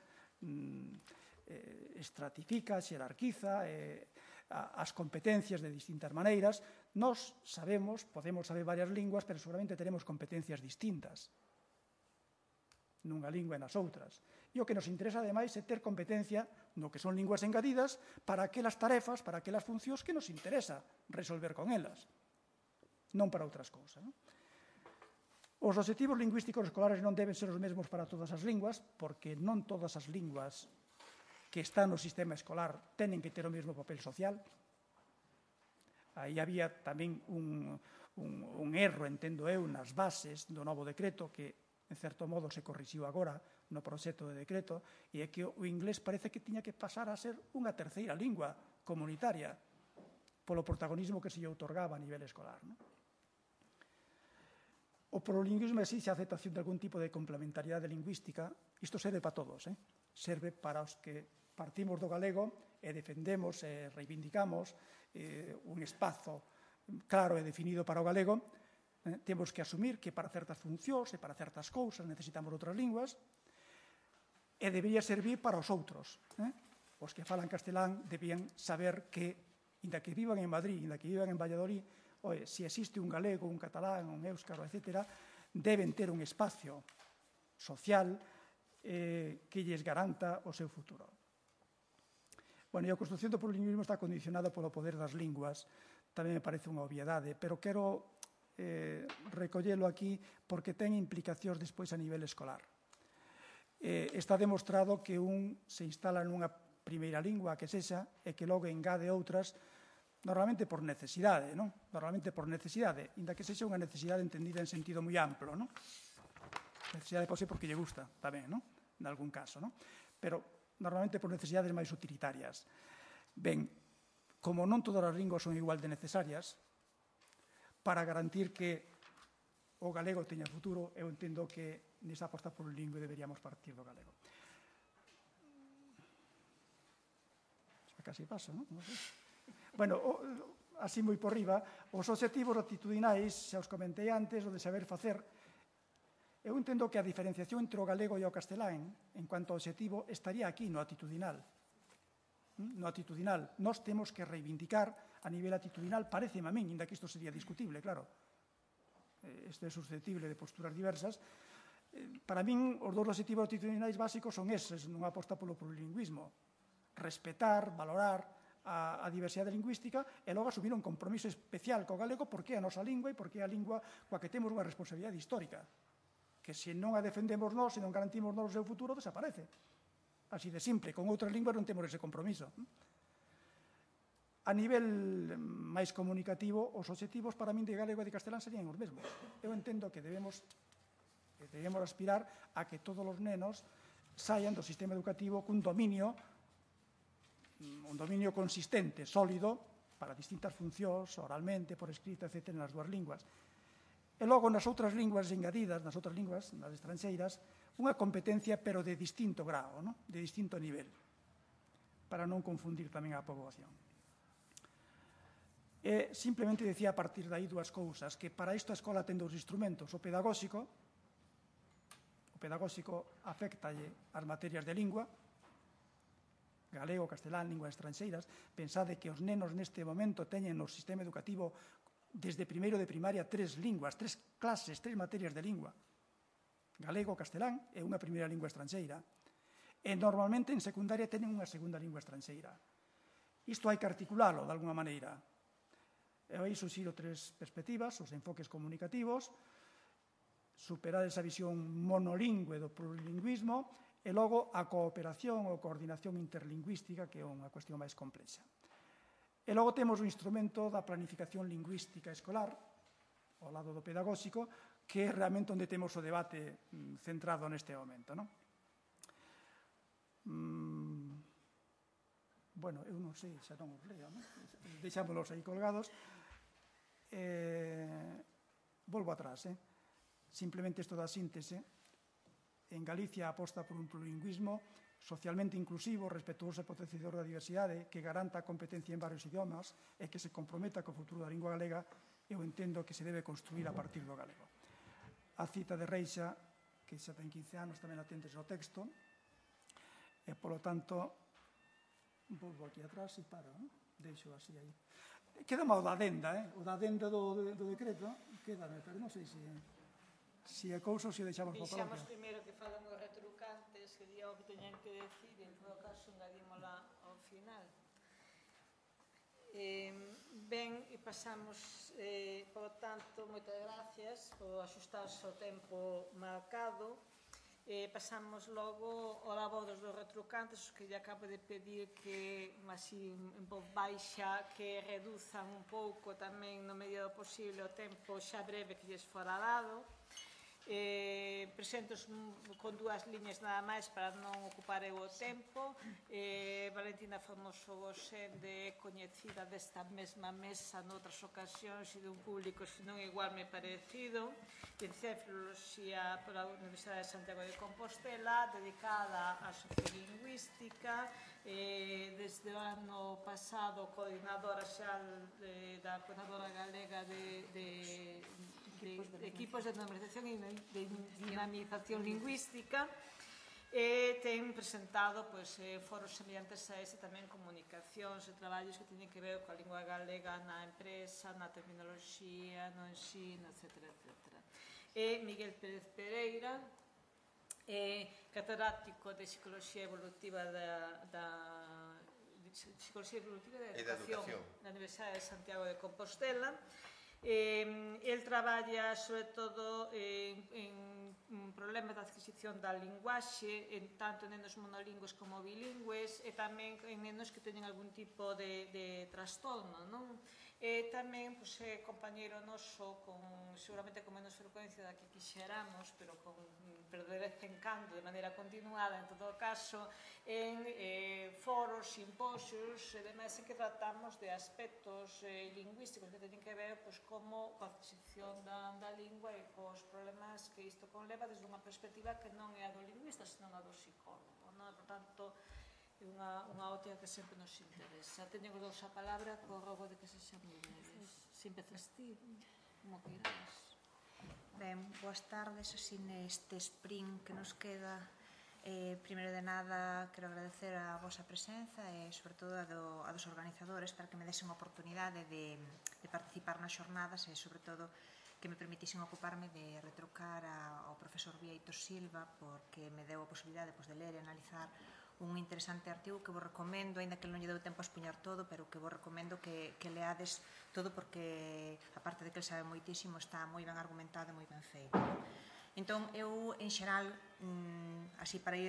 estratifica, xerarquiza eh, as competencias de distintas maneiras. Nós sabemos, podemos saber varias linguas, pero seguramente teremos competencias distintas nunha lingua e nas outras. E o que nos interesa, ademais, é ter competencia no que son linguas engadidas para aquelas tarefas, para aquelas funcións que nos interesa resolver con elas, non para outras cousas, non? Os obxectivos lingüísticos escolares non deben ser os mesmos para todas as linguas, porque non todas as linguas que están no sistema escolar teñen que ter o mesmo papel social. Aí había tamén un, un, un erro, entendo eu, nas bases do novo decreto, que, en certo modo, se corrixiu agora no proxecto de decreto, e é que o inglés parece que tiña que pasar a ser unha terceira lingua comunitaria polo protagonismo que se lle outorgaba a nivel escolar, non? O plurilingüismo exixe a aceptación de algún tipo de complementariedade lingüística. Isto serve para todos, eh? Serve para os que partimos do galego e defendemos e reivindicamos eh, un espazo claro e definido para o galego. Eh, temos que asumir que para certas funcións e para certas cousas necesitamos outras linguas, e debería servir para os outros. Eh? Os que falan castelán debían saber que, inda que vivan en Madrid, inda que vivan en Valladolid, Oe, se existe un galego, un catalán, un éuscaro, etcétera, deben ter un espacio social eh, que lles garanta o seu futuro. Bueno, e a construción do plurilingüismo está condicionada polo poder das linguas, tamén me parece unha obviedade, pero quero eh, recollelo aquí porque ten implicacións despois a nivel escolar. Eh, está demostrado que un se instala nunha primeira lingua que sexa e que logo engade outras, normalmente por necesidade, non? Normalmente por necesidade, inda que sexa unha necesidade entendida en sentido moi amplo, non? Necesidade pode ser porque lle gusta, tamén, non? En algún caso, non? Pero normalmente por necesidades máis utilitarias. Ben, como non todas as linguas son igual de necesarias, para garantir que o galego teña futuro, eu entendo que nesa aposta por o lingüe deberíamos partir do galego. Xa casi paso, non? Non sei. Bueno, así moi por riba, os obxectivos actitudinais, xa os comentei antes, o de saber facer. Eu entendo que a diferenciación entre o galego e o castelán, en cuanto ao obxectivo, estaría aquí, no actitudinal. No actitudinal. Nós temos que reivindicar a nivel actitudinal, parece a min, inda que isto sería discutible, claro. Isto é susceptible de posturas diversas. Para min, os dous obxectivos actitudinais básicos son eses, nunha aposta polo plurilingüismo. Respetar, valorar a, a diversidade lingüística e logo asumir un compromiso especial co galego porque é a nosa lingua e porque é a lingua coa que temos unha responsabilidade histórica, que se non a defendemos nós, se non garantimos nós o seu futuro, desaparece. Así de simple, con outras linguas non temos ese compromiso. A nivel máis comunicativo, os obxectivos para min de galego e de castelán serían os mesmos. Eu entendo que debemos, que debemos aspirar a que todos os nenos saian do sistema educativo cun dominio, un dominio consistente, sólido, para distintas funcións, oralmente, por escrito, etcétera, nas dúas linguas. E logo, nas outras linguas engadidas, nas outras linguas, nas estranxeiras, unha competencia, pero de distinto grado, ¿no? De distinto nivel, para non confundir tamén a poboación. E simplemente decía a partir de aí dúas cousas, que para isto a escola ten dous instrumentos, o pedagóxico, o pedagóxico afectalle as materias de lingua, galego, castelán, linguas estranxeiras. Pensade que os nenos neste momento teñen no sistema educativo desde primeiro de primaria tres linguas, tres clases, tres materias de lingua, galego, castelán e unha primeira lingua estranxeira. E normalmente en secundaria teñen unha segunda lingua estranxeira. Isto hai que articulalo de alguma maneira. E aí suxiro tres perspectivas, os enfoques comunicativos, superar esa visión monolingüe do plurilingüismo e logo a cooperación ou coordinación interlingüística, que é unha cuestión máis complexa. E logo temos o instrumento da planificación lingüística escolar, ao lado do pedagóxico, que é realmente onde temos o debate centrado neste momento, non? Mm, bueno, eu non sei, xa non os leo, non? Deixámonos aí colgados. Eh, volvo atrás, eh? Simplemente isto da síntese. En Galicia aposta por un plurilingüismo socialmente inclusivo, respetuoso e potenciador da diversidade, que garanta a competencia en varios idiomas e que se comprometa co futuro da lingua galega. Eu entendo que se debe construir a partir do galego. A cita de Reixa, que xa ten quince anos, tamén a tendes no texto, e, polo tanto, volvo aquí atrás e paro, non? Deixo así aí. Queda o da adenda, eh? O da adenda do, do, do decreto, quédame, pero non sei se... Si é cousa ou se deixamos para Deixamos propia. primeiro que falan os retrucantes, que diga o que teñen que decir, e en todo caso engadímola ao final. Eh, ben, e pasamos, eh, por tanto, moitas gracias por axustarse ao tempo marcado. Eh, pasamos logo ao labor dos retrucantes, os que lle acabo de pedir que, así, en voz baixa, que reduzan un pouco tamén no medio do posible o tempo xa breve que lles fora dado. Eh, presentos con dúas liñas nada máis para non ocupar eu o tempo. eh, Valentina Formoso Gosende é coñecida desta mesma mesa noutras ocasións e dun público senón igualme parecido, licenciada en Filoloxía pola Universidade de Santiago de Compostela, dedicada á sociolingüística, eh, desde o ano pasado coordinadora xa de, da coordinadora galega de, de de equipos de normalización e de dinamización lingüística, e ten presentado pois, eh, foros semellantes a ese, tamén comunicacións e traballos que teñen que ver coa lingua galega na empresa, na terminoloxía, no ensino, etcétera, etcétera. E Miguel Pérez Pereira, é catedrático de Psicoloxía Evolutiva da, da de Psicoloxía Evolutiva da Educación na Universidade de Santiago de Compostela. Eh, el traballa sobre todo eh, en, en problemas de adquisición da linguaxe, en tanto en nenos monolingües como bilingües, e tamén en nenos que teñen algún tipo de, de trastorno, non? E tamén pois, é compañeiro noso, con, seguramente con menos frecuencia da que quixeramos, pero, con, pero de vez en cando, de maneira continuada, en todo caso, en eh, foros, simposios, e demais, en que tratamos de aspectos eh, lingüísticos que teñen que ver pois, como coa adquisición da, da lingua e cos problemas que isto conleva desde unha perspectiva que non é a do lingüista, senón a do psicólogo, non? Por tanto, é unha, unha óptica que sempre nos interesa. Teño que dous a palabra co rogo de que se xa moi breves. Se empezas ti, como que irás. Ben, boas tardes, así neste sprint que nos queda. Eh, primeiro de nada, quero agradecer a vosa presenza e, sobre todo, a, do, a dos organizadores para que me desen a oportunidade de, de participar nas xornadas e, sobre todo, que me permitisen ocuparme de retrucar a, ao profesor Vieitor Silva, porque me deu a posibilidade pois, de ler e analizar un interesante artigo que vos recomendo, aínda que non lle deu tempo a expuñar todo, pero que vos recomendo que, que leades todo porque, aparte de que ele sabe moitísimo, está moi ben argumentado e moi ben feito. Entón, eu, en xeral, así para ir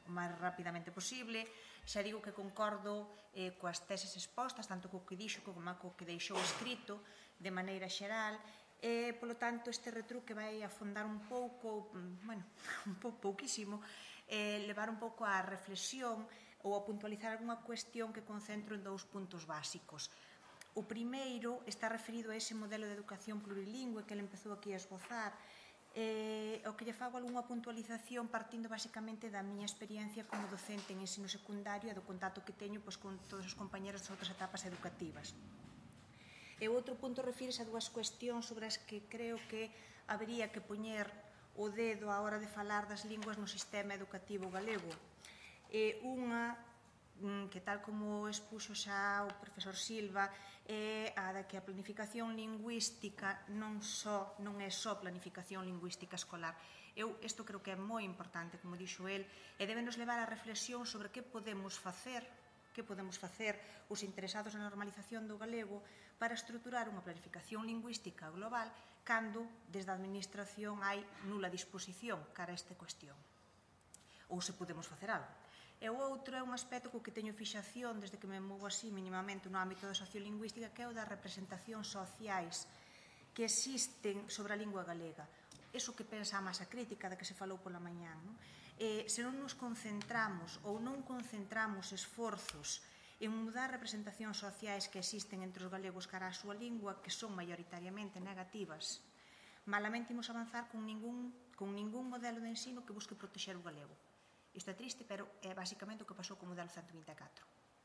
o máis rapidamente posible. Xa digo que concordo eh, coas teses expostas, tanto co que dixo como co que deixou escrito, de maneira xeral. E, polo tanto, este retruque vai afondar un pouco, bueno, un pouco pouquísimo, eh, levar un pouco á reflexión ou a puntualizar algunha cuestión que concentro en dous puntos básicos. O primeiro está referido a ese modelo de educación plurilingüe que ele empezou aquí a esbozar, eh, o que lle fago algunha puntualización partindo basicamente da miña experiencia como docente en ensino secundario e do contacto que teño pois, con todos os compañeros das outras etapas educativas. E o outro punto refírese a dúas cuestións sobre as que creo que habería que poñer o dedo á hora de falar das linguas no sistema educativo galego. E unha, que tal como expuxo xa o profesor Silva, é a de que a planificación lingüística non só non é só planificación lingüística escolar. Eu isto creo que é moi importante, como dixo el, e débenos levar a reflexión sobre que podemos facer, que podemos facer os interesados na normalización do galego para estruturar unha planificación lingüística global cando, desde a administración, hai nula disposición cara a esta cuestión. Ou se podemos facer algo. E o outro é un aspecto co que teño fixación desde que me movo así minimamente no ámbito da sociolingüística, que é o das representacións sociais que existen sobre a lingua galega. Eso que pensa a masa crítica da que se falou pola mañán. Non? E, se non nos concentramos ou non concentramos esforzos en mudar representacións sociais que existen entre os galegos cara á súa lingua, que son maioritariamente negativas, malamente imos avanzar con ningún, con ningún modelo de ensino que busque protexer o galego. Isto é triste, pero é basicamente o que pasou co modelo ciento vinte e catro.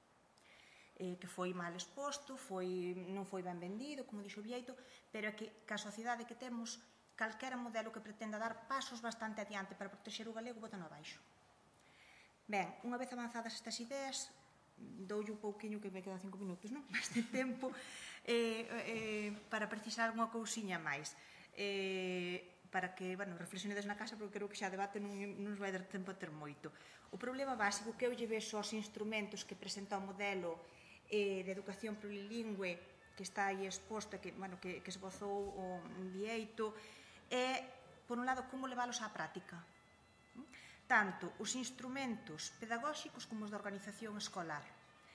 Eh, que foi mal exposto, foi, non foi ben vendido, como dixo Vieito, pero é que, que a sociedade que temos, calquera modelo que pretenda dar pasos bastante adiante para protexer o galego, botan abaixo. Ben, unha vez avanzadas estas ideas, doulle un pouquiño que me quedan cinco minutos, non? Este tempo, eh, eh, para precisar unha cousiña máis. Eh, para que, bueno, reflexionedes na casa, porque creo que xa debate non, non nos vai dar tempo a ter moito. O problema básico que eu lle vexo aos instrumentos que presenta o modelo eh, de educación plurilingüe que está aí exposto, que, bueno, que, que esbozou o Vieito, é, por un lado, como leválos á práctica. Tanto os instrumentos pedagóxicos como os da organización escolar.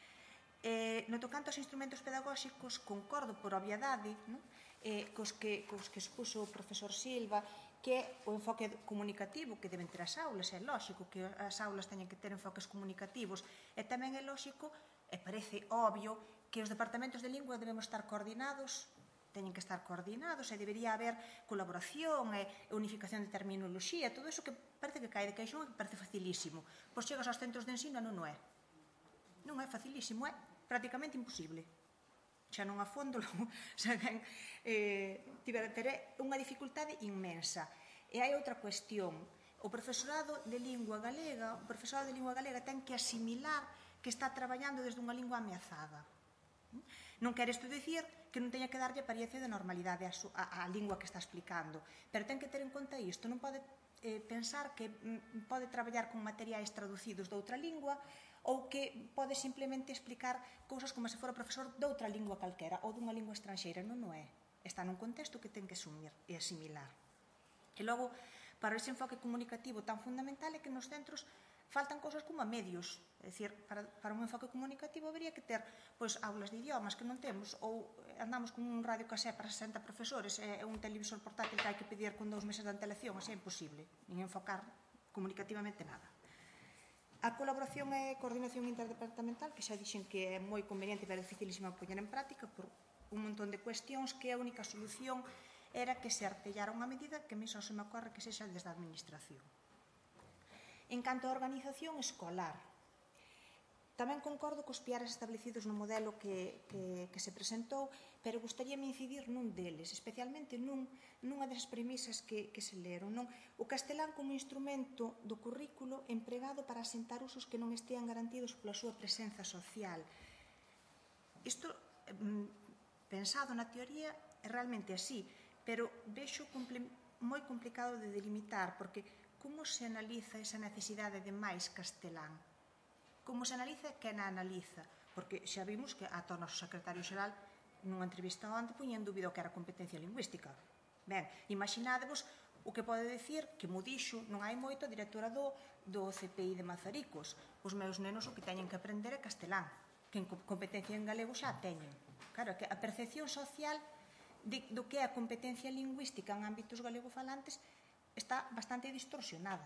Eh, no tocante aos instrumentos pedagóxicos, concordo por obviedade, non? Eh, cos, que, cos que expuso o profesor Silva, que é o enfoque comunicativo que deben ter as aulas. É lógico que as aulas teñen que ter enfoques comunicativos, e tamén é lógico, e parece obvio, que os departamentos de lingua debemos estar coordinados, teñen que estar coordinados, e debería haber colaboración e unificación de terminoloxía, todo iso que parece que cae de caixón e que parece facilísimo. Pois chegas aos centros de ensino e non o é. Non é facilísimo, é prácticamente imposible. Xa non a fondo, xa ben, eh, teré unha dificultade inmensa. E hai outra cuestión. O profesorado de lingua galega, o profesorado de lingua galega ten que asimilar que está traballando desde unha lingua ameazada. Non quere isto dicir que non teña que darlle apariencia de normalidade á, á, á lingua que está explicando, pero ten que ter en conta isto. Non pode eh, pensar que mm, pode traballar con materiais traducidos de outra lingua, ou que pode simplemente explicar cousas como se fora profesor de outra lingua calquera ou dunha lingua estranxeira. Non o é. Está nun contexto que ten que asumir e asimilar. E logo, para ese enfoque comunicativo tan fundamental é que nos centros faltan cousas como medios. É dicir, para, para un enfoque comunicativo habería que ter pois, aulas de idiomas que non temos, ou andamos con un radio casé para sesenta profesores e un televisor portátil que hai que pedir con dous meses de antelación. Así é imposible, nin enfocar comunicativamente nada. A colaboración e coordinación interdepartamental, que xa dixen que é moi conveniente pero dificilísima poñer en práctica por un montón de cuestións, que a única solución era que se artellara unha medida que a mí só se me ocorre que sexa desde a administración. En canto á organización escolar, tamén concordo cos piares establecidos no modelo que, que, que se presentou, pero gustaríame incidir nun deles, especialmente nun, nunha desas premisas que, que se leron. Non? O castelán como instrumento do currículo empregado para asentar usos que non estean garantidos pola súa presenza social. Isto, pensado na teoría, é realmente así, pero vexo moi complicado de delimitar, porque como se analiza esa necesidade de máis castelán? Como se analiza e quen a analiza? Porque xa vimos que ata o noso secretario xeral nunha entrevista onte puña en dúbida o que era competencia lingüística. Ben, imaginádevos O que pode dicir que mo dixo non hai moito a directora do, do C P I de Mazaricos. Os meus nenos o que teñen que aprender é castelán, que en competencia en galego xa a teñen. Claro, que a percepción social de, do que é a competencia lingüística en ámbitos galegofalantes está bastante distorsionada.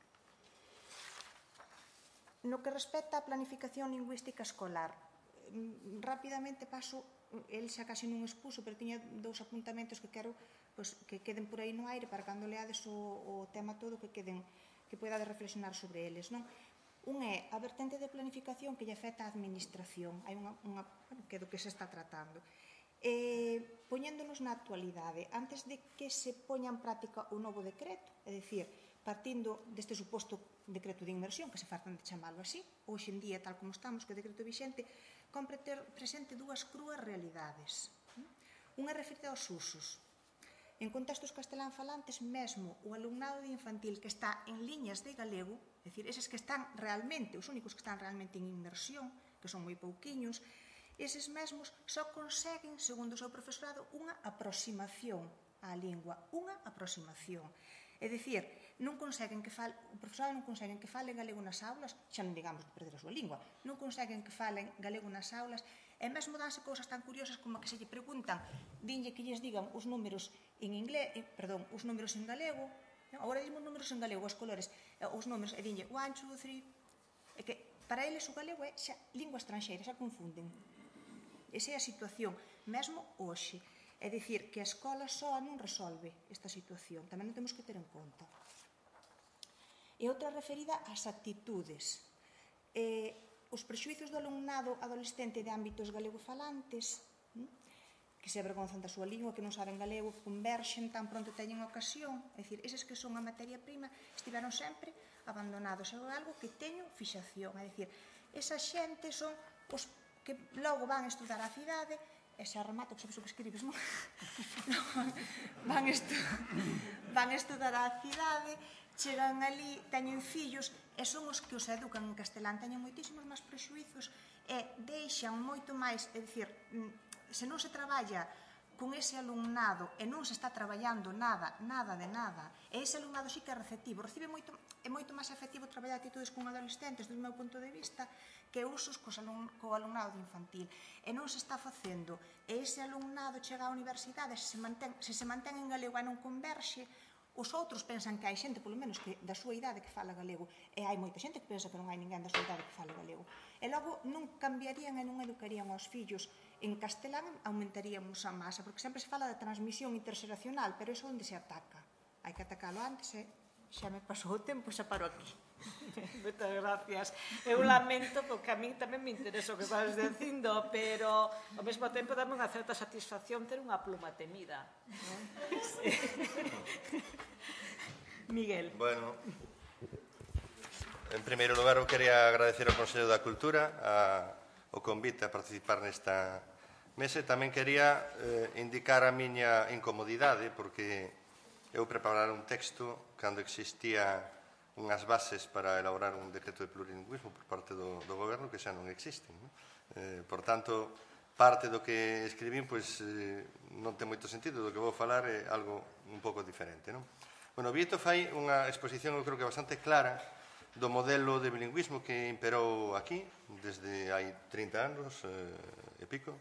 No que respecta á planificación lingüística escolar, rapidamente paso, el xa casi non expuso, pero tiña dous apuntamentos que quero pues, que queden por aí no aire para cando leades o, o tema todo que queden, que poidades reflexionar sobre eles, non? Un é a vertente de planificación que lle afecta á administración, hai unha, unha que é do que se está tratando. Eh, poñéndonos na actualidade, antes de que se poña en práctica o novo decreto, é dicir, partindo deste suposto decreto de inmersión, que se fartan de chamalo así, hoxe en día, tal como estamos, que o decreto vixente, compre ter presente dúas crúas realidades. Unha referida aos usos. En contextos castelán falantes, mesmo o alumnado de infantil que está en liñas de galego, é dicir, eses que están realmente, os únicos que están realmente en inmersión, que son moi pouquiños, eses mesmos só conseguen, segundo o seu profesorado, unha aproximación á lingua, unha aproximación. É dicir, non conseguen que fale, o profesorado non conseguen que falen galego nas aulas, xa non digamos de perder a súa lingua, non conseguen que falen galego nas aulas, e mesmo danse cousas tan curiosas como que se lle preguntan, dinlle que lles digan os números en inglés, eh, perdón, os números en galego, non? Agora dimos números en galego, os colores, eh, os números, e dinlle one, two, three, e que para eles o galego é xa lingua estranxeira, xa confunden. Esa é a situación, mesmo hoxe. É dicir, que a escola só non resolve esta situación, tamén non temos que ter en conta. E outra referida ás actitudes. Eh, os prexuizos do alumnado adolescente de ámbitos galegofalantes, que se avergonzan da súa lingua, que non saben galego, que converxen tan pronto teñen ocasión, é dicir, eses que son a materia prima estiveron sempre abandonados. É algo que teño fixación, é dicir, esa xente son os que logo van estudar a cidade, e xa remato, que sabes o que escribes, non? van, estu van estudar a cidade, chegan ali, teñen fillos, e son os que os educan en castelán, teñen moitísimos máis prexuizos, e deixan moito máis, é dicir, se non se traballa con ese alumnado e non se está traballando nada, nada de nada, e ese alumnado sí que é receptivo, recibe moito, é moito máis efectivo traballar actitudes con adolescentes, do meu punto de vista, que usos co alumnado de infantil. E non se está facendo, e ese alumnado chega á universidade, se se mantén, se se mantén en galego e non converxe, os outros pensan que hai xente, polo menos, que da súa idade que fala galego, e hai moita xente que pensa que non hai ninguén da súa idade que fala galego. E logo non cambiarían e non educarían aos fillos en castelán, aumentaríamos a masa, porque sempre se fala da transmisión interxeracional, pero iso onde se ataca. Hai que atacalo antes, e xa me pasou o tempo, xa paro aquí. Moitas gracias. Eu lamento, porque a mí tamén me interesa o que vas dicindo, pero ao mesmo tempo dame unha certa satisfacción ter unha pluma temida. Sí. Miguel. Bueno, en primeiro lugar eu quería agradecer ao Consello da Cultura a, o convite a participar nesta mesa e tamén quería eh, indicar a miña incomodidade porque eu preparar un texto cando existía unhas bases para elaborar un decreto de plurilingüismo por parte do, do goberno que xa non existen. Non? Eh, por tanto, parte do que escribín pois, eh, non ten moito sentido, do que vou falar é algo un pouco diferente. Non? Bueno, Vieto fai unha exposición, eu creo que bastante clara, do modelo de bilingüismo que imperou aquí desde hai trinta anos eh, e pico,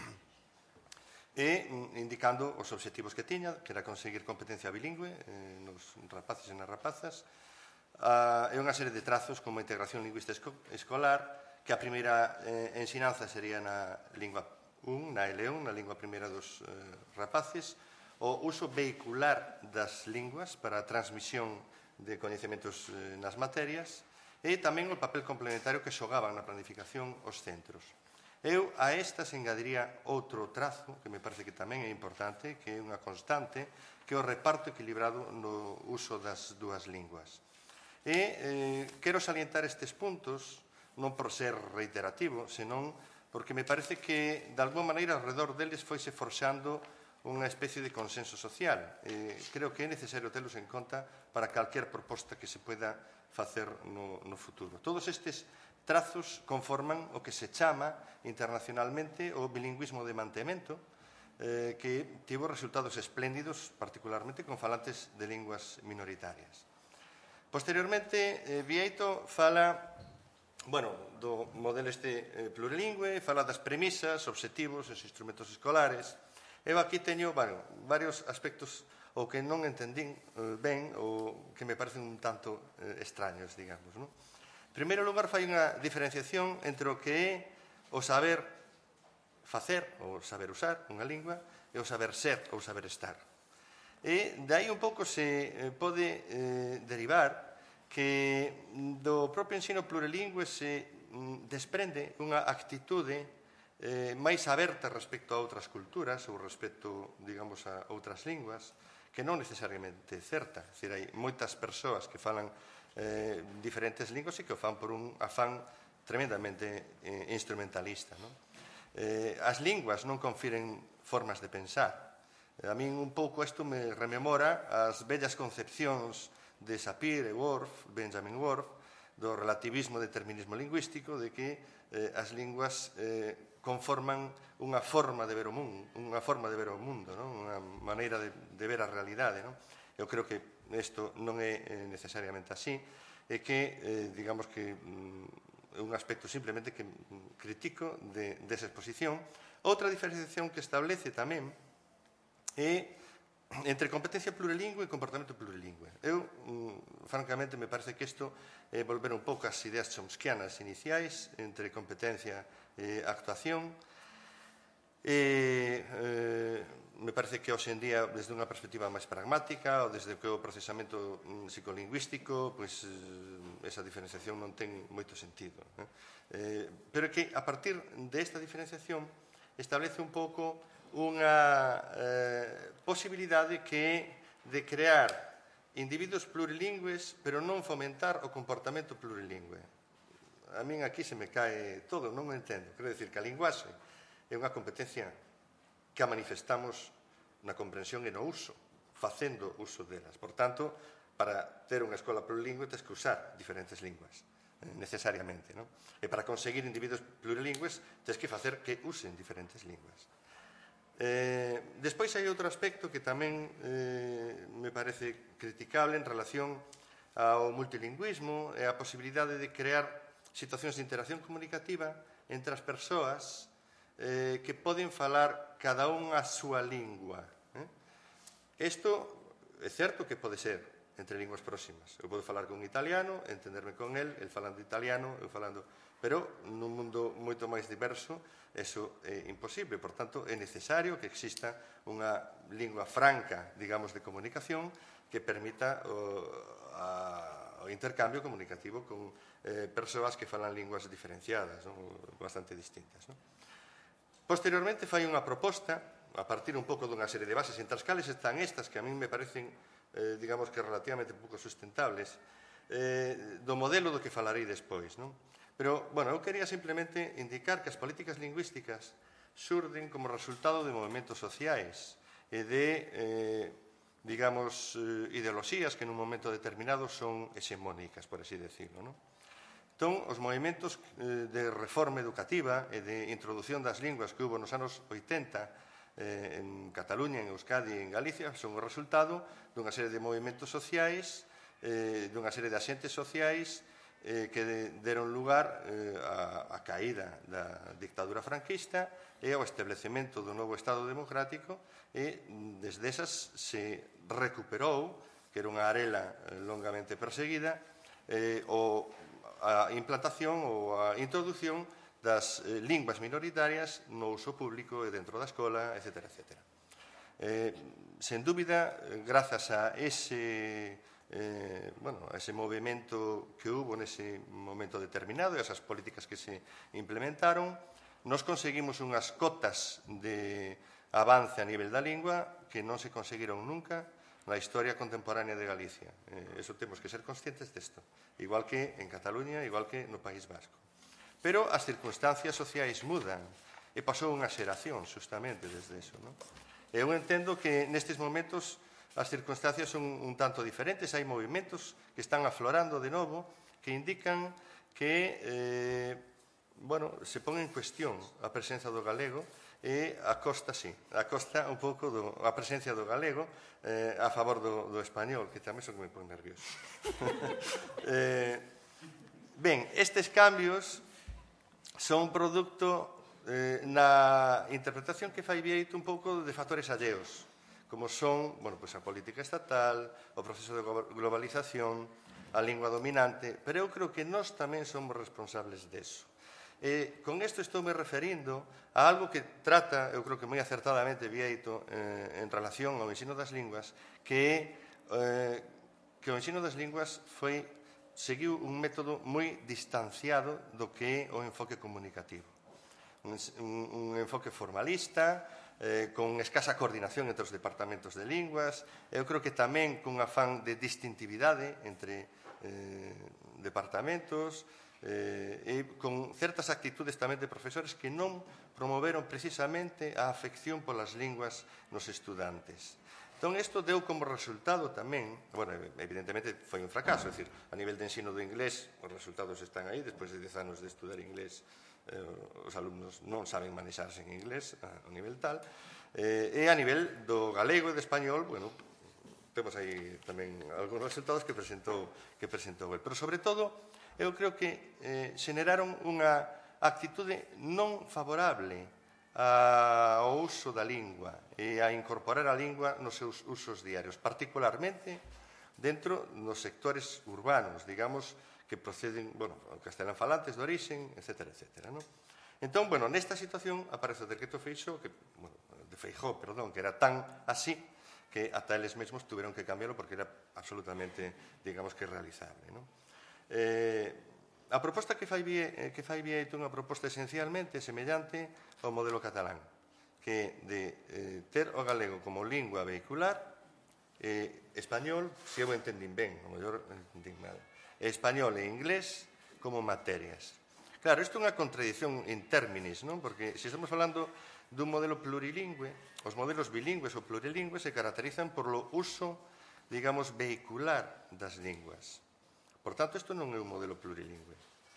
e indicando os obxectivos que tiña, que era conseguir competencia bilingüe eh, nos rapaces e nas rapazas, Uh, é unha serie de trazos como a integración lingüística escolar, que a primeira eh, ensinanza sería na lingua un, na L un, na lingua primeira dos eh, rapaces, o uso vehicular das linguas para a transmisión de coñecementos eh, nas materias e tamén o papel complementario que xogaban na planificación os centros. Eu a estas engadiría outro trazo que me parece que tamén é importante, que é unha constante, que é o reparto equilibrado no uso das dúas linguas. E eh, quero salientar estes puntos, non por ser reiterativo, senón porque me parece que, de alguma maneira, alrededor deles foise forxando unha especie de consenso social. Eh, creo que é necesario telos en conta para calquer proposta que se pueda facer no, no futuro. Todos estes trazos conforman o que se chama internacionalmente o bilingüismo de mantemento, eh, que tivo resultados espléndidos, particularmente con falantes de linguas minoritarias. Posteriormente, eh, Bieito fala, bueno, do modelo este eh, plurilingüe, fala das premisas, obxectivos, os instrumentos escolares. Eu aquí teño, bueno, varios aspectos ou que non entendín eh, ben ou que me parecen un tanto eh, extraños, digamos, non? En primeiro lugar, fai unha diferenciación entre o que é o saber facer ou saber usar unha lingua e o saber ser ou saber estar. E de aí un pouco se pode eh, derivar que do propio ensino plurilingüe se mm, desprende unha actitude eh, máis aberta respecto a outras culturas ou respecto, digamos, a outras linguas, que non necesariamente certa. É dicir, hai moitas persoas que falan eh, diferentes linguas e que o fan por un afán tremendamente eh, instrumentalista, non? Eh, as linguas non confiren formas de pensar. Eh, a min un pouco isto me rememora as bellas concepcións de Sapir e Worf, Benjamin Worf, do relativismo e determinismo lingüístico, de que eh, as linguas eh, conforman unha forma de ver o mundo, unha forma de ver o mundo, non? Unha maneira de, de ver a realidade, non? Eu creo que isto non é eh, necesariamente así, e que, eh, digamos que mm, é un aspecto simplemente que mm, critico de, desa exposición. Outra diferenciación que establece tamén é entre competencia plurilingüe e comportamento plurilingüe. Eu, mm, francamente, me parece que isto é volver un pouco ás ideas chomskianas iniciais entre competencia e actuación. E, eh, me parece que hoxe en día, desde unha perspectiva máis pragmática ou desde que o procesamento mm, psicolingüístico, pois, eh, esa diferenciación non ten moito sentido. Eh? Eh, pero que, a partir desta diferenciación, establece un pouco unha eh, posibilidade que é de crear individuos plurilingües, pero non fomentar o comportamento plurilingüe. A min aquí se me cae todo, non o entendo. Quero dicir que a linguaxe é unha competencia que a manifestamos na comprensión e no uso, facendo uso delas. Por tanto, para ter unha escola plurilingüe tens que usar diferentes linguas, eh, necesariamente, non? E para conseguir individuos plurilingües tens que facer que usen diferentes linguas. Eh, despois hai outro aspecto que tamén eh, me parece criticable en relación ao multilingüismo e a posibilidade de crear situacións de interacción comunicativa entre as persoas eh, que poden falar cada unha a súa lingua. Isto eh? é certo que pode ser entre linguas próximas. Eu podo falar con un italiano, entenderme con el, el falando italiano, eu falando... Pero nun mundo moito máis diverso, eso é imposible. Por tanto, é necesario que exista unha lingua franca, digamos, de comunicación que permita o, a, o intercambio comunicativo con eh, persoas que falan linguas diferenciadas, non? Bastante distintas, non? Posteriormente, fai unha proposta, a partir un pouco dunha serie de bases, entre as cales están estas, que a min me parecen, eh, digamos que relativamente pouco sustentables, eh, do modelo do que falarei despois, non? Pero, bueno, eu quería simplemente indicar que as políticas lingüísticas surden como resultado de movimentos sociais e de, eh, digamos, eh, ideoloxías que nun momento determinado son hexemónicas, por así decirlo, non? Entón, os movimentos eh, de reforma educativa e de introducción das linguas que hubo nos anos oitenta eh, en Cataluña, en Euskadi e en Galicia son o resultado dunha serie de movimentos sociais, eh, dunha serie de axentes sociais eh, que deron lugar eh, a, a caída da dictadura franquista e ao establecemento do novo Estado democrático e desde esas se recuperou, que era unha arela eh, longamente perseguida, eh, o, a implantación ou a introducción das eh, linguas minoritarias no uso público e dentro da escola, etcétera, etcétera. Eh, sen dúbida, grazas a ese... Eh, bueno, ese movimento que hubo nese momento determinado e esas políticas que se implementaron, nos conseguimos unhas cotas de avance a nivel da lingua que non se conseguiron nunca na historia contemporánea de Galicia. Eh, eso temos que ser conscientes desto, igual que en Cataluña, igual que no País Vasco. Pero as circunstancias sociais mudan e pasou unha xeración, justamente, desde eso, non? Eu entendo que nestes momentos as circunstancias son un tanto diferentes, hai movimentos que están aflorando de novo que indican que eh, bueno, se pon en cuestión a presenza do galego e a costa, sí, a costa un pouco do, a presencia do galego eh, a favor do, do español, que tamén son que me pon nervioso. eh, ben, estes cambios son producto eh, na interpretación que fai Bieito un pouco de factores alleos, como son, bueno, pues a política estatal, o proceso de globalización, a lingua dominante, pero eu creo que nós tamén somos responsables deso. Eh, con isto estou me referindo a algo que trata, eu creo que moi acertadamente Bieito, eh, en relación ao ensino das linguas, que é eh, que o ensino das linguas foi, seguiu un método moi distanciado do que é o enfoque comunicativo. Un, un, un enfoque formalista, eh, con escasa coordinación entre os departamentos de linguas, eu creo que tamén cun afán de distintividade entre eh, departamentos, eh, e con certas actitudes tamén de profesores que non promoveron precisamente a afección polas linguas nos estudantes. Entón, isto deu como resultado tamén, bueno, evidentemente foi un fracaso, é dicir, a nivel de ensino do inglés, os resultados están aí, despois de dez anos de estudar inglés, eh, os alumnos non saben manexarse en inglés a, a nivel tal, eh, e a nivel do galego e do español, bueno, temos aí tamén algúns resultados que presentou, que presentou el. Pero, sobre todo, eu creo que eh, xeneraron unha actitude non favorable ao uso da lingua e a incorporar a lingua nos seus usos diarios, particularmente dentro dos sectores urbanos, digamos, que proceden, bueno, castelán falantes de orixen, etcétera, etcétera, non? Entón, bueno, nesta situación aparece o decreto Feixóo, que, bueno, de Feijóo, perdón, que era tan así que ata eles mesmos tuveron que cambiarlo porque era absolutamente, digamos, que realizable, non? Eh, a proposta que fai que fai Bieito é unha proposta esencialmente semellante ao modelo catalán, que de eh, ter o galego como lingua vehicular, eh, español, se eu entendín ben, o mellor entendín mal, e español e inglés como materias. Claro, isto é unha contradición in terminis, non? Porque se estamos falando dun modelo plurilingüe, os modelos bilingües ou plurilingües se caracterizan por lo uso, digamos, vehicular das linguas. Por tanto, isto non é un modelo plurilingüe.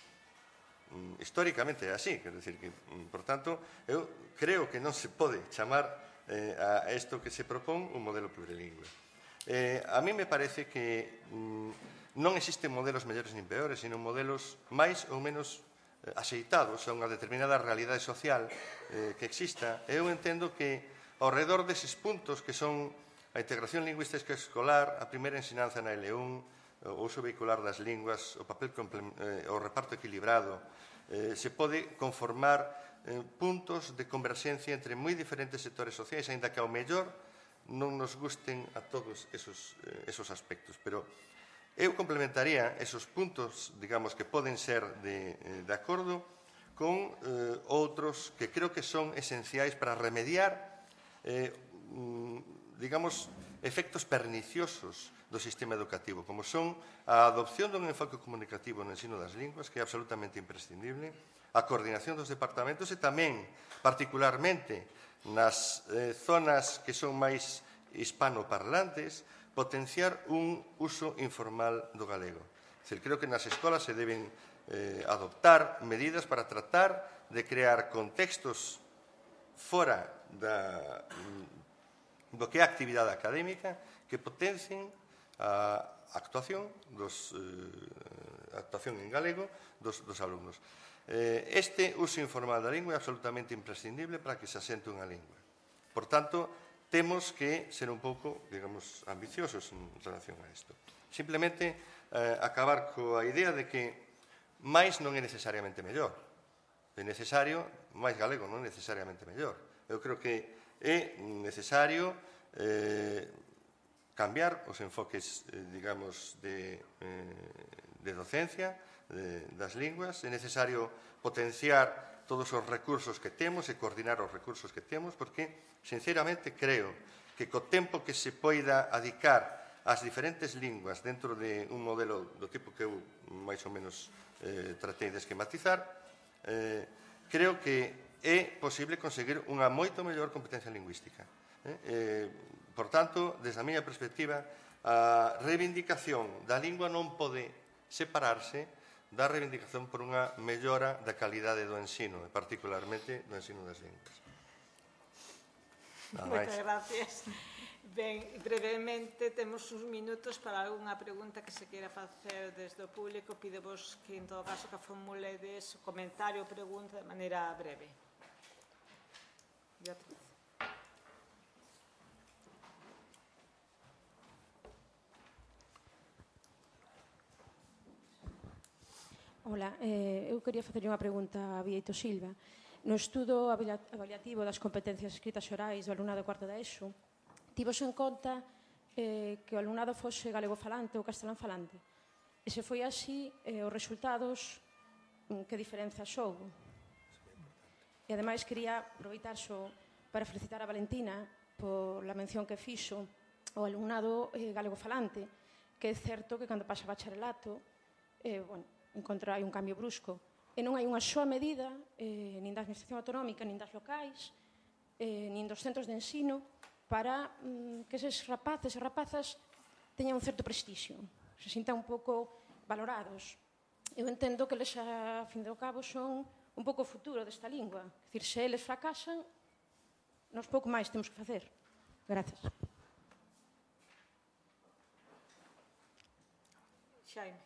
Mm, históricamente é así, quer dizer que, mm, por tanto, eu creo que non se pode chamar eh, a isto que se propón un modelo plurilingüe. Eh, a mí me parece que mm, non existen modelos mellores nin peores, sino modelos máis ou menos eh, axeitados a unha determinada realidade social eh, que exista. Eu entendo que ao redor deses puntos que son a integración lingüística escolar, a primeira ensinanza na L un, o uso vehicular das linguas, o papel eh, o reparto equilibrado, eh, se pode conformar eh, puntos de converxencia entre moi diferentes sectores sociais, aínda que ao mellor non nos gusten a todos esos, eh, esos aspectos. Pero eu complementaría esos puntos, digamos, que poden ser de, eh, de acordo con eh, outros que creo que son esenciais para remediar, eh, mm, digamos, efectos perniciosos do sistema educativo, como son a adopción dun enfoque comunicativo no ensino das linguas, que é absolutamente imprescindible, a coordinación dos departamentos e tamén, particularmente, nas eh, zonas que son máis hispanoparlantes, potenciar un uso informal do galego. Es decir, creo que nas escolas se deben eh, adoptar medidas para tratar de crear contextos fora da, do que é a actividade académica que potencien a actuación dos eh, actuación en galego dos, dos alumnos. Eh, este uso informal da lingua é absolutamente imprescindible para que se asente unha lingua. Por tanto, temos que ser un pouco, digamos, ambiciosos en relación a isto. Simplemente eh, acabar coa idea de que máis non é necesariamente mellor. É necesario, máis galego non é necesariamente mellor. Eu creo que é necesario eh, cambiar os enfoques, eh, digamos, de, eh, de docencia de, das linguas. É necesario potenciar todos os recursos que temos e coordinar os recursos que temos, porque, sinceramente, creo que co tempo que se poida adicar ás diferentes linguas dentro de un modelo do tipo que eu máis ou menos eh, tratei de esquematizar, eh, creo que é posible conseguir unha moito mellor competencia lingüística. Eh, eh, Por tanto, desde a miña perspectiva, a reivindicación da lingua non pode separarse da reivindicación por unha mellora da calidade do ensino, e particularmente do ensino das linguas. Moitas gracias. Ben, brevemente, temos uns minutos para algunha pregunta que se queira facer desde o público. Pidevos que, en todo caso, que formuledes o comentario ou pregunta de maneira breve. Beatriz. Ola, eh, eu quería facerlle unha pregunta a Bieito Silva. No estudo avaliativo das competencias escritas orais do alumnado cuarto da ESO, tivose en conta eh, que o alumnado fose galego falante ou castelán falante. E se foi así, eh, os resultados, que diferenzas houve? E ademais quería aproveitar só para felicitar a Valentina por la mención que fixo ao alumnado eh, galego falante, que é certo que cando pasa bacharelato, eh, bueno, encontra hai un cambio brusco. E non hai unha soa medida, eh, nin da Administración Autonómica, nin das locais, eh, nin dos centros de ensino, para mm, que eses rapaces e rapazas teñan un certo prestixio, se sintan un pouco valorados. Eu entendo que eles, a fin de cabo, son un pouco o futuro desta lingua. É dicir, se eles fracasan, nos pouco máis temos que facer. Gracias. Xaime.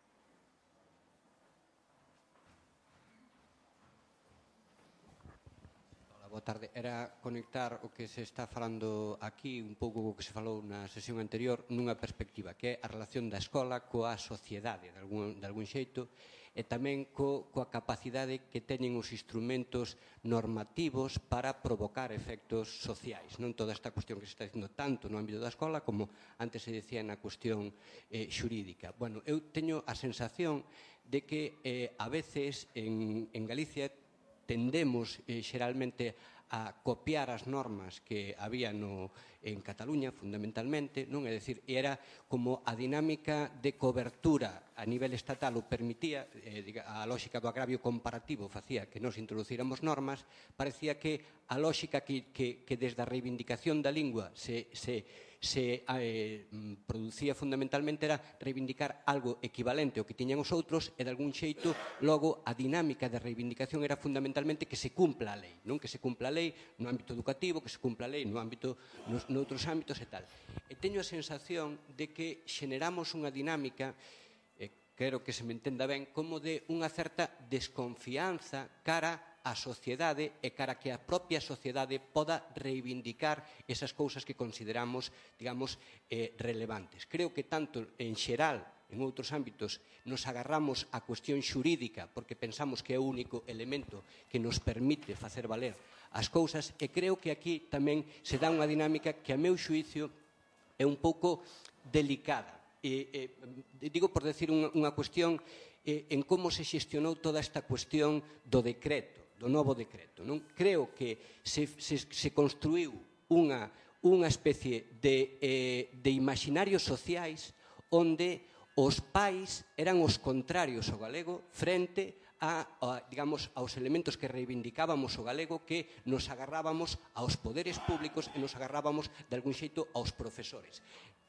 Boa tarde. Era conectar o que se está falando aquí un pouco co que se falou na sesión anterior nunha perspectiva que é a relación da escola coa sociedade de algún, de algún xeito e tamén co, coa capacidade que teñen os instrumentos normativos para provocar efectos sociais. Non toda esta cuestión que se está dicindo tanto no ámbito da escola como antes se decía na cuestión eh, xurídica. Bueno, eu teño a sensación de que eh, a veces en, en Galicia tendemos eh, xeralmente a copiar as normas que había no, en Cataluña, fundamentalmente, non? É dicir, era como a dinámica de cobertura a nivel estatal o permitía, eh, a lógica do agravio comparativo facía que nos introducíramos normas, parecía que a lógica que, que, que desde a reivindicación da lingua se, se, se eh, producía fundamentalmente era reivindicar algo equivalente ao que tiñan os outros e de algún xeito logo a dinámica de reivindicación era fundamentalmente que se cumpla a lei, non? Que se cumpla a lei no ámbito educativo, que se cumpla a lei no ámbito nos, noutros ámbitos e tal. E teño a sensación de que xeneramos unha dinámica, eh, quero que se me entenda ben, como de unha certa desconfianza cara a sociedade e cara que a propia sociedade poda reivindicar esas cousas que consideramos, digamos, eh, relevantes. Creo que tanto en xeral, en outros ámbitos, nos agarramos a cuestión xurídica porque pensamos que é o único elemento que nos permite facer valer as cousas e creo que aquí tamén se dá unha dinámica que a meu xuicio é un pouco delicada. E, e, digo por decir unha, unha cuestión eh, en como se xestionou toda esta cuestión do decreto, do novo decreto. Non? Creo que se, se, se construiu unha, unha especie de, eh, de imaginarios sociais onde os pais eran os contrarios ao galego frente a, a, digamos, aos elementos que reivindicábamos o galego, que nos agarrábamos aos poderes públicos e nos agarrábamos de algún xeito aos profesores.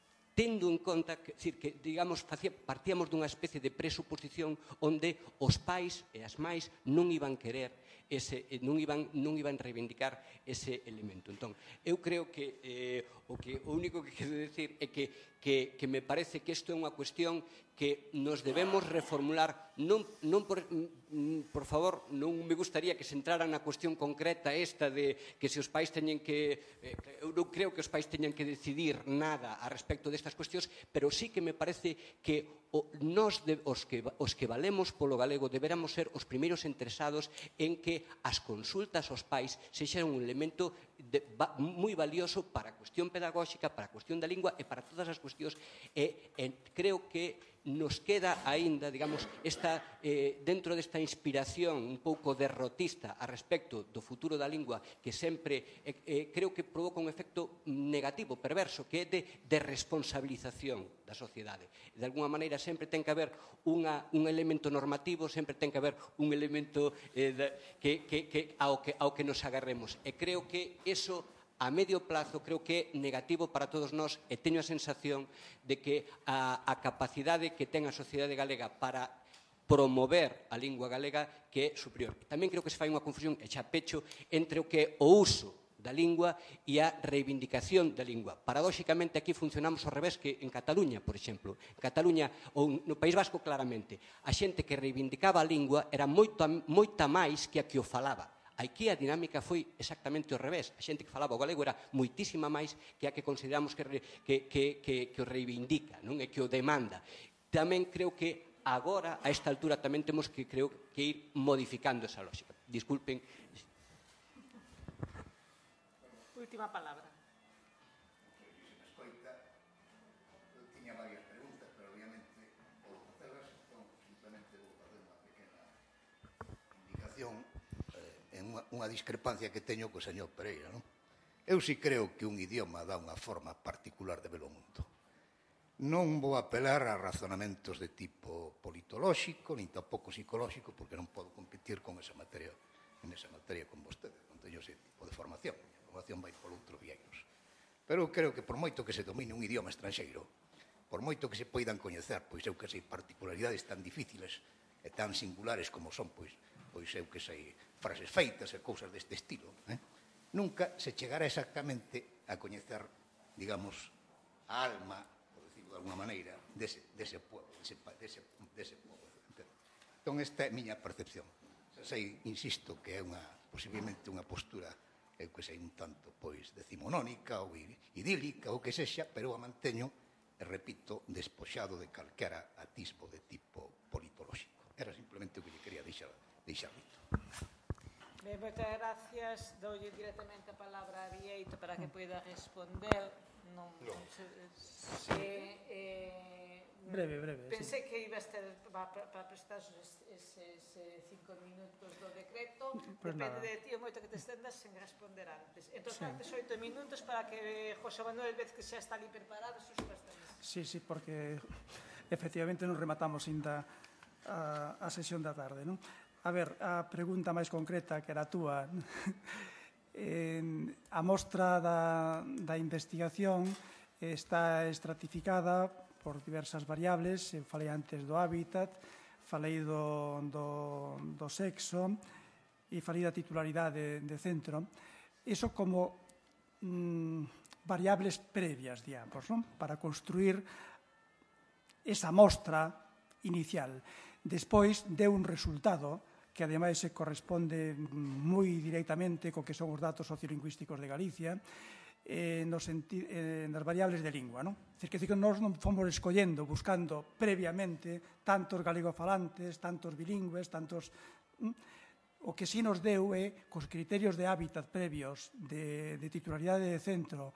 Tendo en conta que, decir, que digamos, facía, partíamos dunha especie de presuposición onde os pais e as mais non iban querer ese, non iban, non iban reivindicar ese elemento. Entón, eu creo que eh, o que o único que quero decir é que, que, que me parece que isto é unha cuestión que nos debemos reformular, non, non por, por favor, non me gustaría que se entrara na cuestión concreta esta de que se os pais teñen que, eh, eu non creo que os pais teñan que decidir nada a respecto destas cuestións, pero sí que me parece que o, nos de, os, que, os que valemos polo galego deberamos ser os primeiros interesados en que as consultas aos pais sexan un elemento de, va, moi valioso para a cuestión pedagóxica, para a cuestión da lingua e para todas as cuestións e, e creo que nos queda aínda, digamos, esta, eh, dentro desta inspiración un pouco derrotista a respecto do futuro da lingua que sempre, eh, eh, creo que provoca un efecto negativo, perverso, que é de, de responsabilización da sociedade. De alguna maneira sempre ten que haber unha, un elemento normativo, sempre ten que haber un elemento eh, de, que, que, que, ao, que, ao que nos agarremos. E creo que eso a medio plazo creo que é negativo para todos nós e teño a sensación de que a, a capacidade que ten a sociedade galega para promover a lingua galega que é superior. Tamén creo que se fai unha confusión, e xa pecho, entre o que é o uso da lingua e a reivindicación da lingua. Paradóxicamente, aquí funcionamos ao revés que en Cataluña, por exemplo. En Cataluña, ou no País Vasco claramente, a xente que reivindicaba a lingua era moita, moita máis que a que o falaba. Aquí a dinámica foi exactamente ao revés. A xente que falaba o galego era moitísima máis que a que consideramos que, que, que, que, que o reivindica, non? E que o demanda. Tamén creo que agora, a esta altura, tamén temos que, creo, que ir modificando esa lógica. Disculpen. Última palabra. Eu tiña varias preguntas, pero obviamente, por facelas, entón, simplemente vou facer unha pequena indicación en unha, unha discrepancia que teño co señor Pereira, non? Eu si creo que un idioma dá unha forma particular de ver o mundo. Non vou apelar a razonamentos de tipo politolóxico, nin tampouco psicolóxico, porque non podo competir con esa materia, en esa materia con vostede. Non teño ese tipo de formación. A formación vai por outros vieiros. Pero eu creo que por moito que se domine un idioma estranxeiro, por moito que se poidan coñecer, pois eu que sei, particularidades tan difíciles e tan singulares como son, pois, pois eu que sei, frases feitas e cousas deste estilo, eh? Nunca se chegará exactamente a coñecer, digamos, a alma, por decirlo de alguna maneira, dese, dese pueblo, dese, dese, dese pueblo. Entón, esta é a miña percepción. Sei, insisto, que é unha, posiblemente unha postura, eu que sei, un tanto, pois, decimonónica ou idílica, ou que sexa, pero a manteño, e repito, despoxado de calquera atisbo de tipo politolóxico. Era simplemente o que lle quería deixar, deixar dito. Ben, moitas gracias. Doulle directamente a palabra a Bieito para que poida responder. Non, non se, se, eh, breve, breve. Pensei sí. que ibas ter para pa prestar eses cinco minutos do decreto. Pues Depende nada. de ti o moito que te estendas sen responder antes. Entón, Sí. antes oito minutos para que José Manuel, vez que xa está ali preparado, sus cuestiones. Sí, sí, porque efectivamente non rematamos ainda a, a sesión da tarde, non? A ver, a pregunta máis concreta que era a túa. En, a mostra da, da investigación está estratificada por diversas variables. Eu falei antes do hábitat, falei do, do, do sexo e falei da titularidade de centro. Iso como mm, variables previas, digamos, non? Para construir esa mostra inicial. Despois deu un resultado que ademais se corresponde moi directamente co que son os datos sociolingüísticos de Galicia, eh, no senti eh, nas variables de lingua. Non? É dicir, que nós non fomos escollendo, buscando previamente tantos galegofalantes, tantos bilingües, tantos... O que sí nos deu é, cos criterios de hábitat previos, de, de titularidade de centro,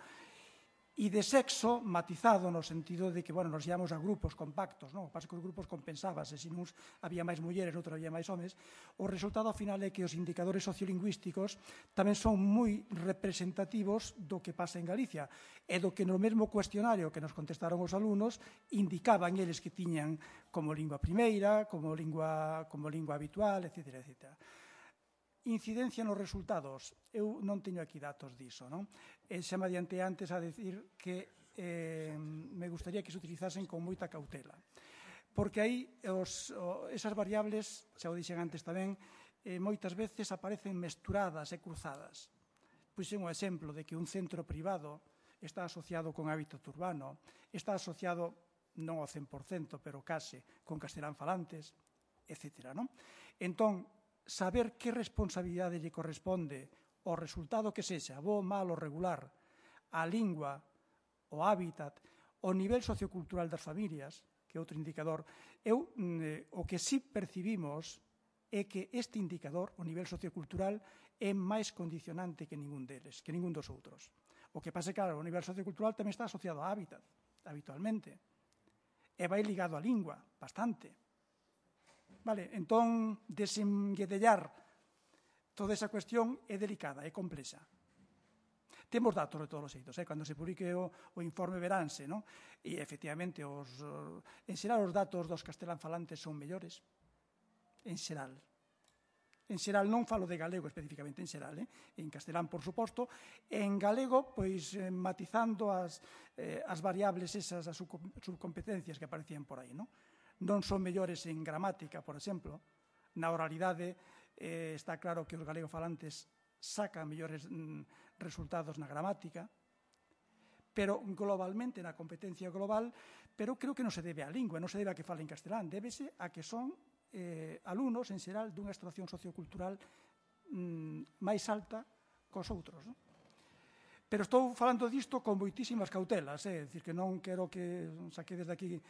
e de sexo matizado no sentido de que, bueno, nos íamos a grupos compactos, non? O que pasa que os grupos compensábase, se uns había máis mulleres, outros había máis homes. O resultado final é que os indicadores sociolingüísticos tamén son moi representativos do que pasa en Galicia e do que no mesmo cuestionario que nos contestaron os alumnos indicaban eles que tiñan como lingua primeira, como lingua, como lingua habitual, etcétera, etcétera. Incidencia nos resultados. Eu non teño aquí datos diso, non? E xa me adiantei antes a decir que eh, me gustaría que se utilizasen con moita cautela. Porque aí os, o, esas variables, xa o dixen antes tamén, eh, moitas veces aparecen mesturadas e cruzadas. Pois é un exemplo de que un centro privado está asociado con hábitat urbano, está asociado non ao cen por cento, pero case, con castelán falantes, etcétera, non? Entón, saber que responsabilidade lle corresponde ao resultado que sexa, bo, malo, regular, a lingua, o hábitat, o nivel sociocultural das familias, que é outro indicador. Eu, eh, o que sí percibimos é que este indicador, o nivel sociocultural, é máis condicionante que ningún deles, que ningún dos outros. O que pasa é que, claro, o nivel sociocultural tamén está asociado a hábitat, habitualmente. E vai ligado á lingua, bastante. Vale, entón, desenguedellar toda esa cuestión é delicada, é complexa. Temos datos de todos os xeitos, eh? Cando se publique o, o informe veránse, non? E, efectivamente, os, en xeral, os datos dos castelán falantes son mellores. En xeral. En xeral, non falo de galego especificamente, en xeral, eh? En castelán, por suposto. En galego, pois, eh, matizando as, eh, as variables esas, as subcompetencias que aparecían por aí, non? Non son mellores en gramática, por exemplo. Na oralidade eh, está claro que os galegofalantes sacan mellores mm, resultados na gramática, pero globalmente na competencia global, pero creo que non se debe á lingua, non se debe a que falen castelán, débese a que son eh, alumnos, en xeral, dunha situación sociocultural mm, máis alta cos outros. Non? Pero estou falando disto con moitísimas cautelas, é eh? dicir, que non quero que saquedes de aquí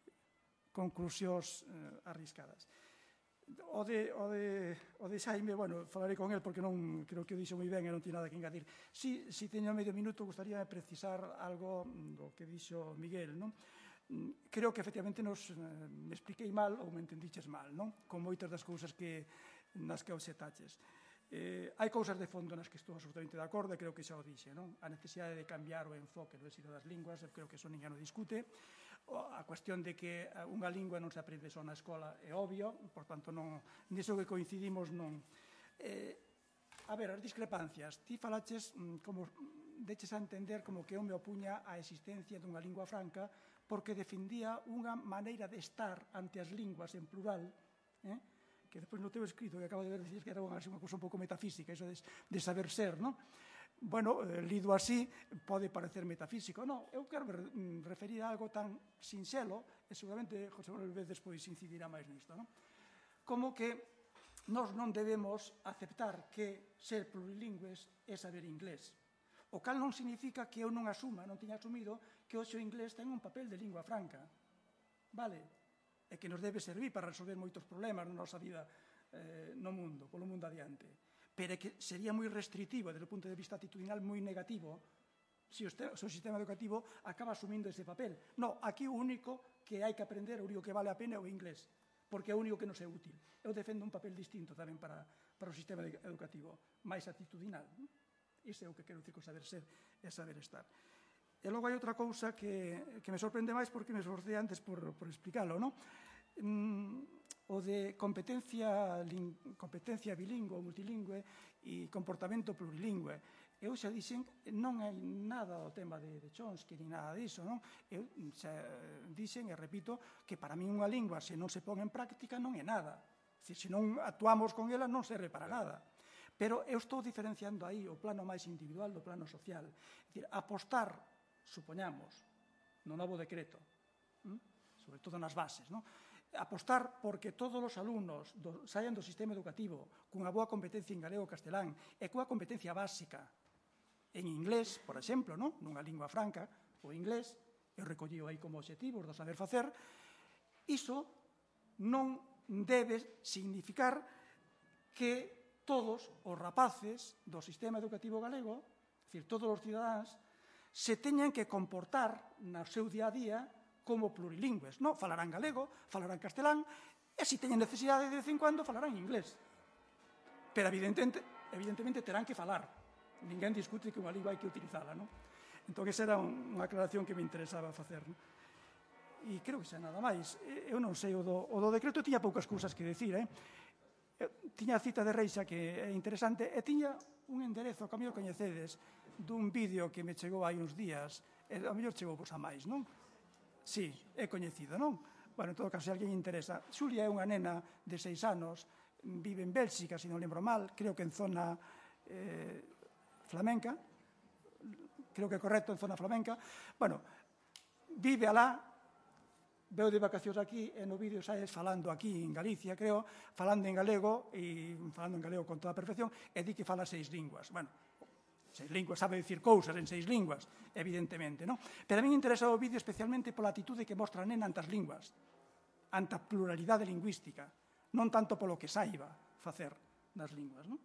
conclusións eh, arriscadas. O de, o, de, o de Xaime, bueno, falaré con él porque non creo que o dixo moi ben e non tiene nada que engadir. Si, si teño medio minuto, gustaría precisar algo do que dixo Miguel, non? Creo que efectivamente nos eh, me expliquei mal ou me entendiches mal, non? Con moitas das cousas que nas que obxetaches. Eh, hai cousas de fondo nas que estou absolutamente de acordo e creo que xa o dixe, non? A necesidade de cambiar o enfoque do ensino das linguas, creo que eso ninguén o discute. A cuestión de que unha lingua non se aprende só na escola é obvio, por tanto, non, niso que coincidimos non. Eh, a ver, as discrepancias. Ti falaches, como deches a entender como que eu me opuña á existencia dunha lingua franca porque defendía unha maneira de estar ante as linguas en plural, eh? que despois no teu escrito que acabo de ver dices que era unha, unha cousa un pouco metafísica, iso de, de saber ser, non? Bueno, eh, lido así, pode parecer metafísico. Non, eu quero me referir a algo tan sinxelo, e seguramente José Manuel Vez despois incidirá máis nisto, non? Como que nós non debemos aceptar que ser plurilingües é saber inglés. O cal non significa que eu non asuma, non teña asumido, que hoxe o inglés ten un papel de lingua franca. Vale? E que nos debe servir para resolver moitos problemas na nosa vida eh, no mundo, polo mundo adiante. Pero que sería moi restritivo, desde o punto de vista actitudinal, moi negativo, se o, o sistema educativo acaba asumindo ese papel. No, aquí o único que hai que aprender, o único que vale a pena é o inglés, porque é o único que nos é útil. Eu defendo un papel distinto tamén para, para o sistema educativo, máis actitudinal. Ese é o que quero dicir con saber ser e saber estar. E logo hai outra cousa que, que me sorprende máis porque me esforcei antes por, por explicarlo, non? Mm, o de competencia, ling, competencia bilingüe ou multilingüe e comportamento plurilingüe. Eu xa dixen, non hai nada do tema de, de Chomsky ni nada diso, non? Eu xa dixen e repito que para mí unha lingua se non se pon en práctica non é nada. Se, se non actuamos con ela non serve para nada. Pero eu estou diferenciando aí o plano máis individual do plano social. É dicir, apostar, supoñamos, no novo decreto, ¿m? sobre todo nas bases, non? Apostar porque todos os alumnos do, saian do sistema educativo cunha boa competencia en galego e castelán e cunha competencia básica en inglés, por exemplo, non? Nunha lingua franca, o inglés, eu recollío aí como obxectivos do saber facer, iso non debe significar que todos os rapaces do sistema educativo galego, é dicir, todos os cidadáns, se teñen que comportar no seu día a día como plurilingües. Non, falarán galego, falarán castelán, e se teñen necesidade de vez en cuando falarán inglés. Pero evidentemente, evidentemente terán que falar. Ninguén discute que unha lingua hai que utilizala, non? Entón, esa era unha aclaración que me interesaba facer, non? E creo que xa nada máis. Eu non sei, o do, o do decreto tiña poucas cousas que decir, eh? Tiña a cita de Reixa que é interesante e tiña un enderezo, que a mellor coñecedes, dun vídeo que me chegou hai uns días, e a mellor chegou vos a máis, non? Sí, é coñecido, non? Bueno, en todo caso, se alguén interesa. Xulia é unha nena de seis anos, vive en Bélxica, se non lembro mal, creo que en zona eh, flamenca, creo que é correcto, en zona flamenca. Bueno, vive alá, veo de vacacións aquí e no vídeo saes falando aquí en Galicia, creo, falando en galego e falando en galego con toda a perfección e di que fala seis linguas. Bueno, seis linguas, sabe dicir cousas en seis linguas, evidentemente, non? Pero a mí me interesa o vídeo especialmente pola atitude que mostra a nena ante as linguas, ante a pluralidade lingüística, non tanto polo que saiba facer nas linguas, non?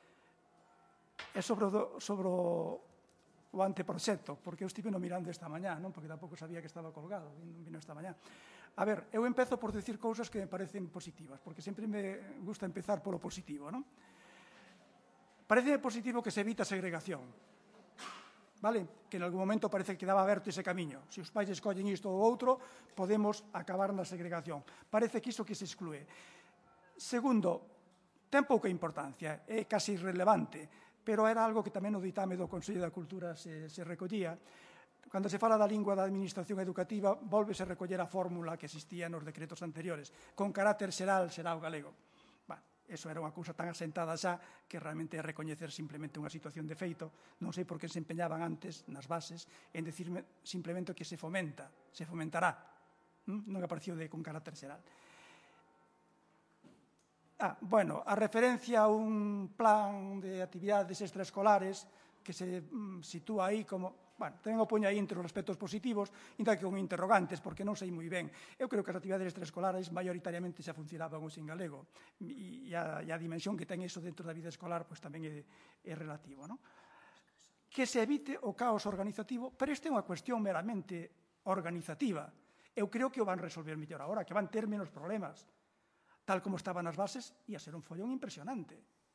E sobre o, sobre o anteproxecto, porque eu estive no mirando esta mañá, non? Porque tampouco sabía que estaba colgado, vino esta mañá. A ver, eu empezo por decir cousas que me parecen positivas, porque sempre me gusta empezar polo positivo, non? Parece positivo que se evita a segregación, vale? Que en algún momento parece que daba aberto ese camiño. Se os pais escollen isto ou outro, podemos acabar na segregación. Parece que iso que se exclúe. Segundo, ten pouca importancia, é casi irrelevante, pero era algo que tamén no ditame do Consello da Cultura se, se recollía. Cando se fala da lingua da administración educativa, volvese a recoller a fórmula que existía nos decretos anteriores. Con carácter xeral será o galego. Bueno, eso era unha cousa tan asentada xa que realmente é recoñecer simplemente unha situación de feito. Non sei por que se empeñaban antes nas bases en decirme simplemente que se fomenta, se fomentará. Non apareceu de con carácter xeral. Ah, bueno, a referencia a un plan de actividades extraescolares que se mm, sitúa aí como... Bueno, tamén o poño aí entre os aspectos positivos, ainda que con interrogantes, porque non sei moi ben. Eu creo que as actividades extraescolares maioritariamente xa funcionaban hoxe en galego, e a, e a dimensión que ten iso dentro da vida escolar pois tamén é, é relativo, non? Que se evite o caos organizativo, pero isto é unha cuestión meramente organizativa. Eu creo que o van resolver mellor agora, que van ter menos problemas. Tal como estaban as bases, ia ser un follón impresionante.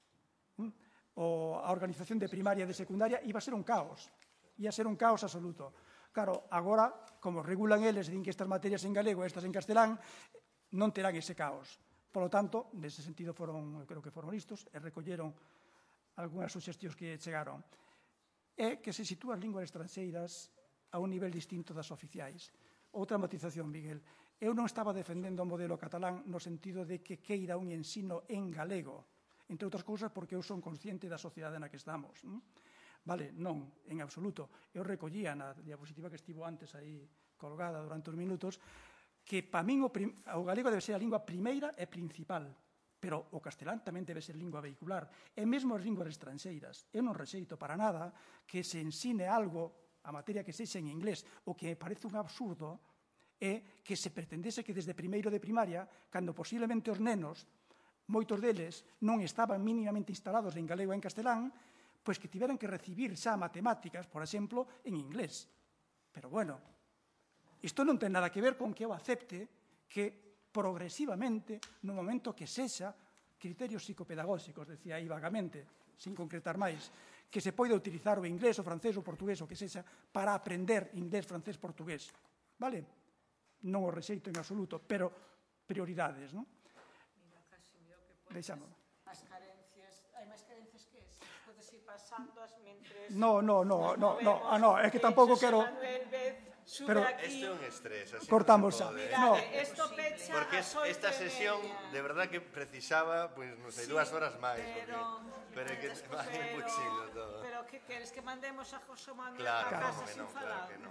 O a organización de primaria e de secundaria iba a ser un caos. Ia ser un caos absoluto. Claro, agora, como regulan eles, din que estas materias en galego e estas en castelán, non terán ese caos. Por lo tanto, nese sentido, foron, eu creo que foron listos e recolleron algunhas suxestións que chegaron. É que se sitúan as linguas estranxeiras a un nivel distinto das oficiais. Outra matización, Miguel. Eu non estaba defendendo o modelo catalán no sentido de que queira un ensino en galego, entre outras cousas porque eu son consciente da sociedade na que estamos. Vale, non, en absoluto. Eu recollía na diapositiva que estivo antes aí colgada durante uns minutos que para min o, prim, o galego debe ser a lingua primeira e principal, pero o castelán tamén debe ser lingua vehicular. E mesmo as linguas estranxeiras. Eu non rexeito para nada que se ensine algo, a materia que sexa en inglés, o que me parece un absurdo é que se pretendese que desde primeiro de primaria, cando posiblemente os nenos, moitos deles, non estaban mínimamente instalados en galego e en castelán, pois que tiveran que recibir xa matemáticas, por exemplo, en inglés. Pero bueno, isto non ten nada que ver con que eu acepte que progresivamente, no momento que sexa, criterios psicopedagóxicos, decía aí vagamente, sin concretar máis, que se poida utilizar o inglés, o francés, o portugués, o que sexa, para aprender inglés, francés, portugués. Vale? Non o rexeito en absoluto, pero prioridades, non? Deixámoslo. As carencias, hai máis carencias que es. Podes ir pasando as mentres... No, no, no, no, no, ah, no, é que tampouco quero... Pero este é un estrés, así cortamos non se xa. pode. No. Esto pecha Porque a oito esta e sesión, media. de verdad que precisaba, pois, non sei, dúas horas máis. Pero, pero é que vai pero, muchísimo todo. pero que queres que mandemos a José Manuel Claro, a claro casa que sin non, claro falar? que non.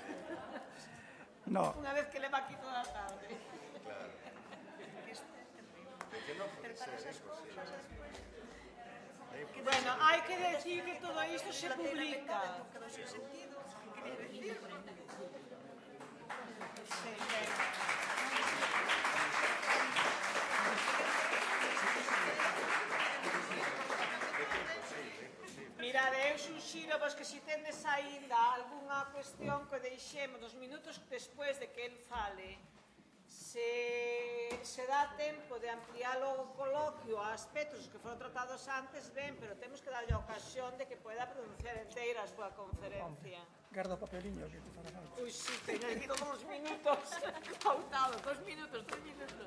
No. Unha vez que le va aquí toda a tarde. Claro. É que non pode ser, é imposible. Bueno, hai que decir que todo isto se publica. Sí, ben. Mirade, eu suxiro vos que se tendes aínda algunha cuestión que deixemos dos minutos despois de que el fale, se, se dá tempo de ampliar o coloquio a aspectos que foron tratados antes, ben, pero temos que darlle a ocasión de que poida pronunciar inteira a súa conferencia. Garda papeliño que te fará mal. Ui, sí, teño aquí todos os minutos pautados, dos minutos, tres minutos.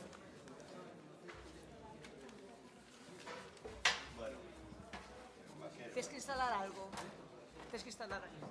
Tens que instalar algo. Tens que instalar algo.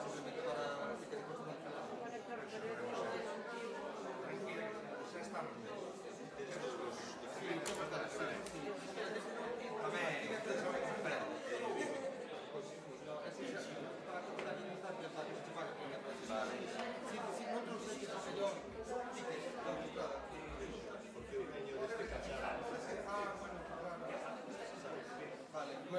Simplemente para que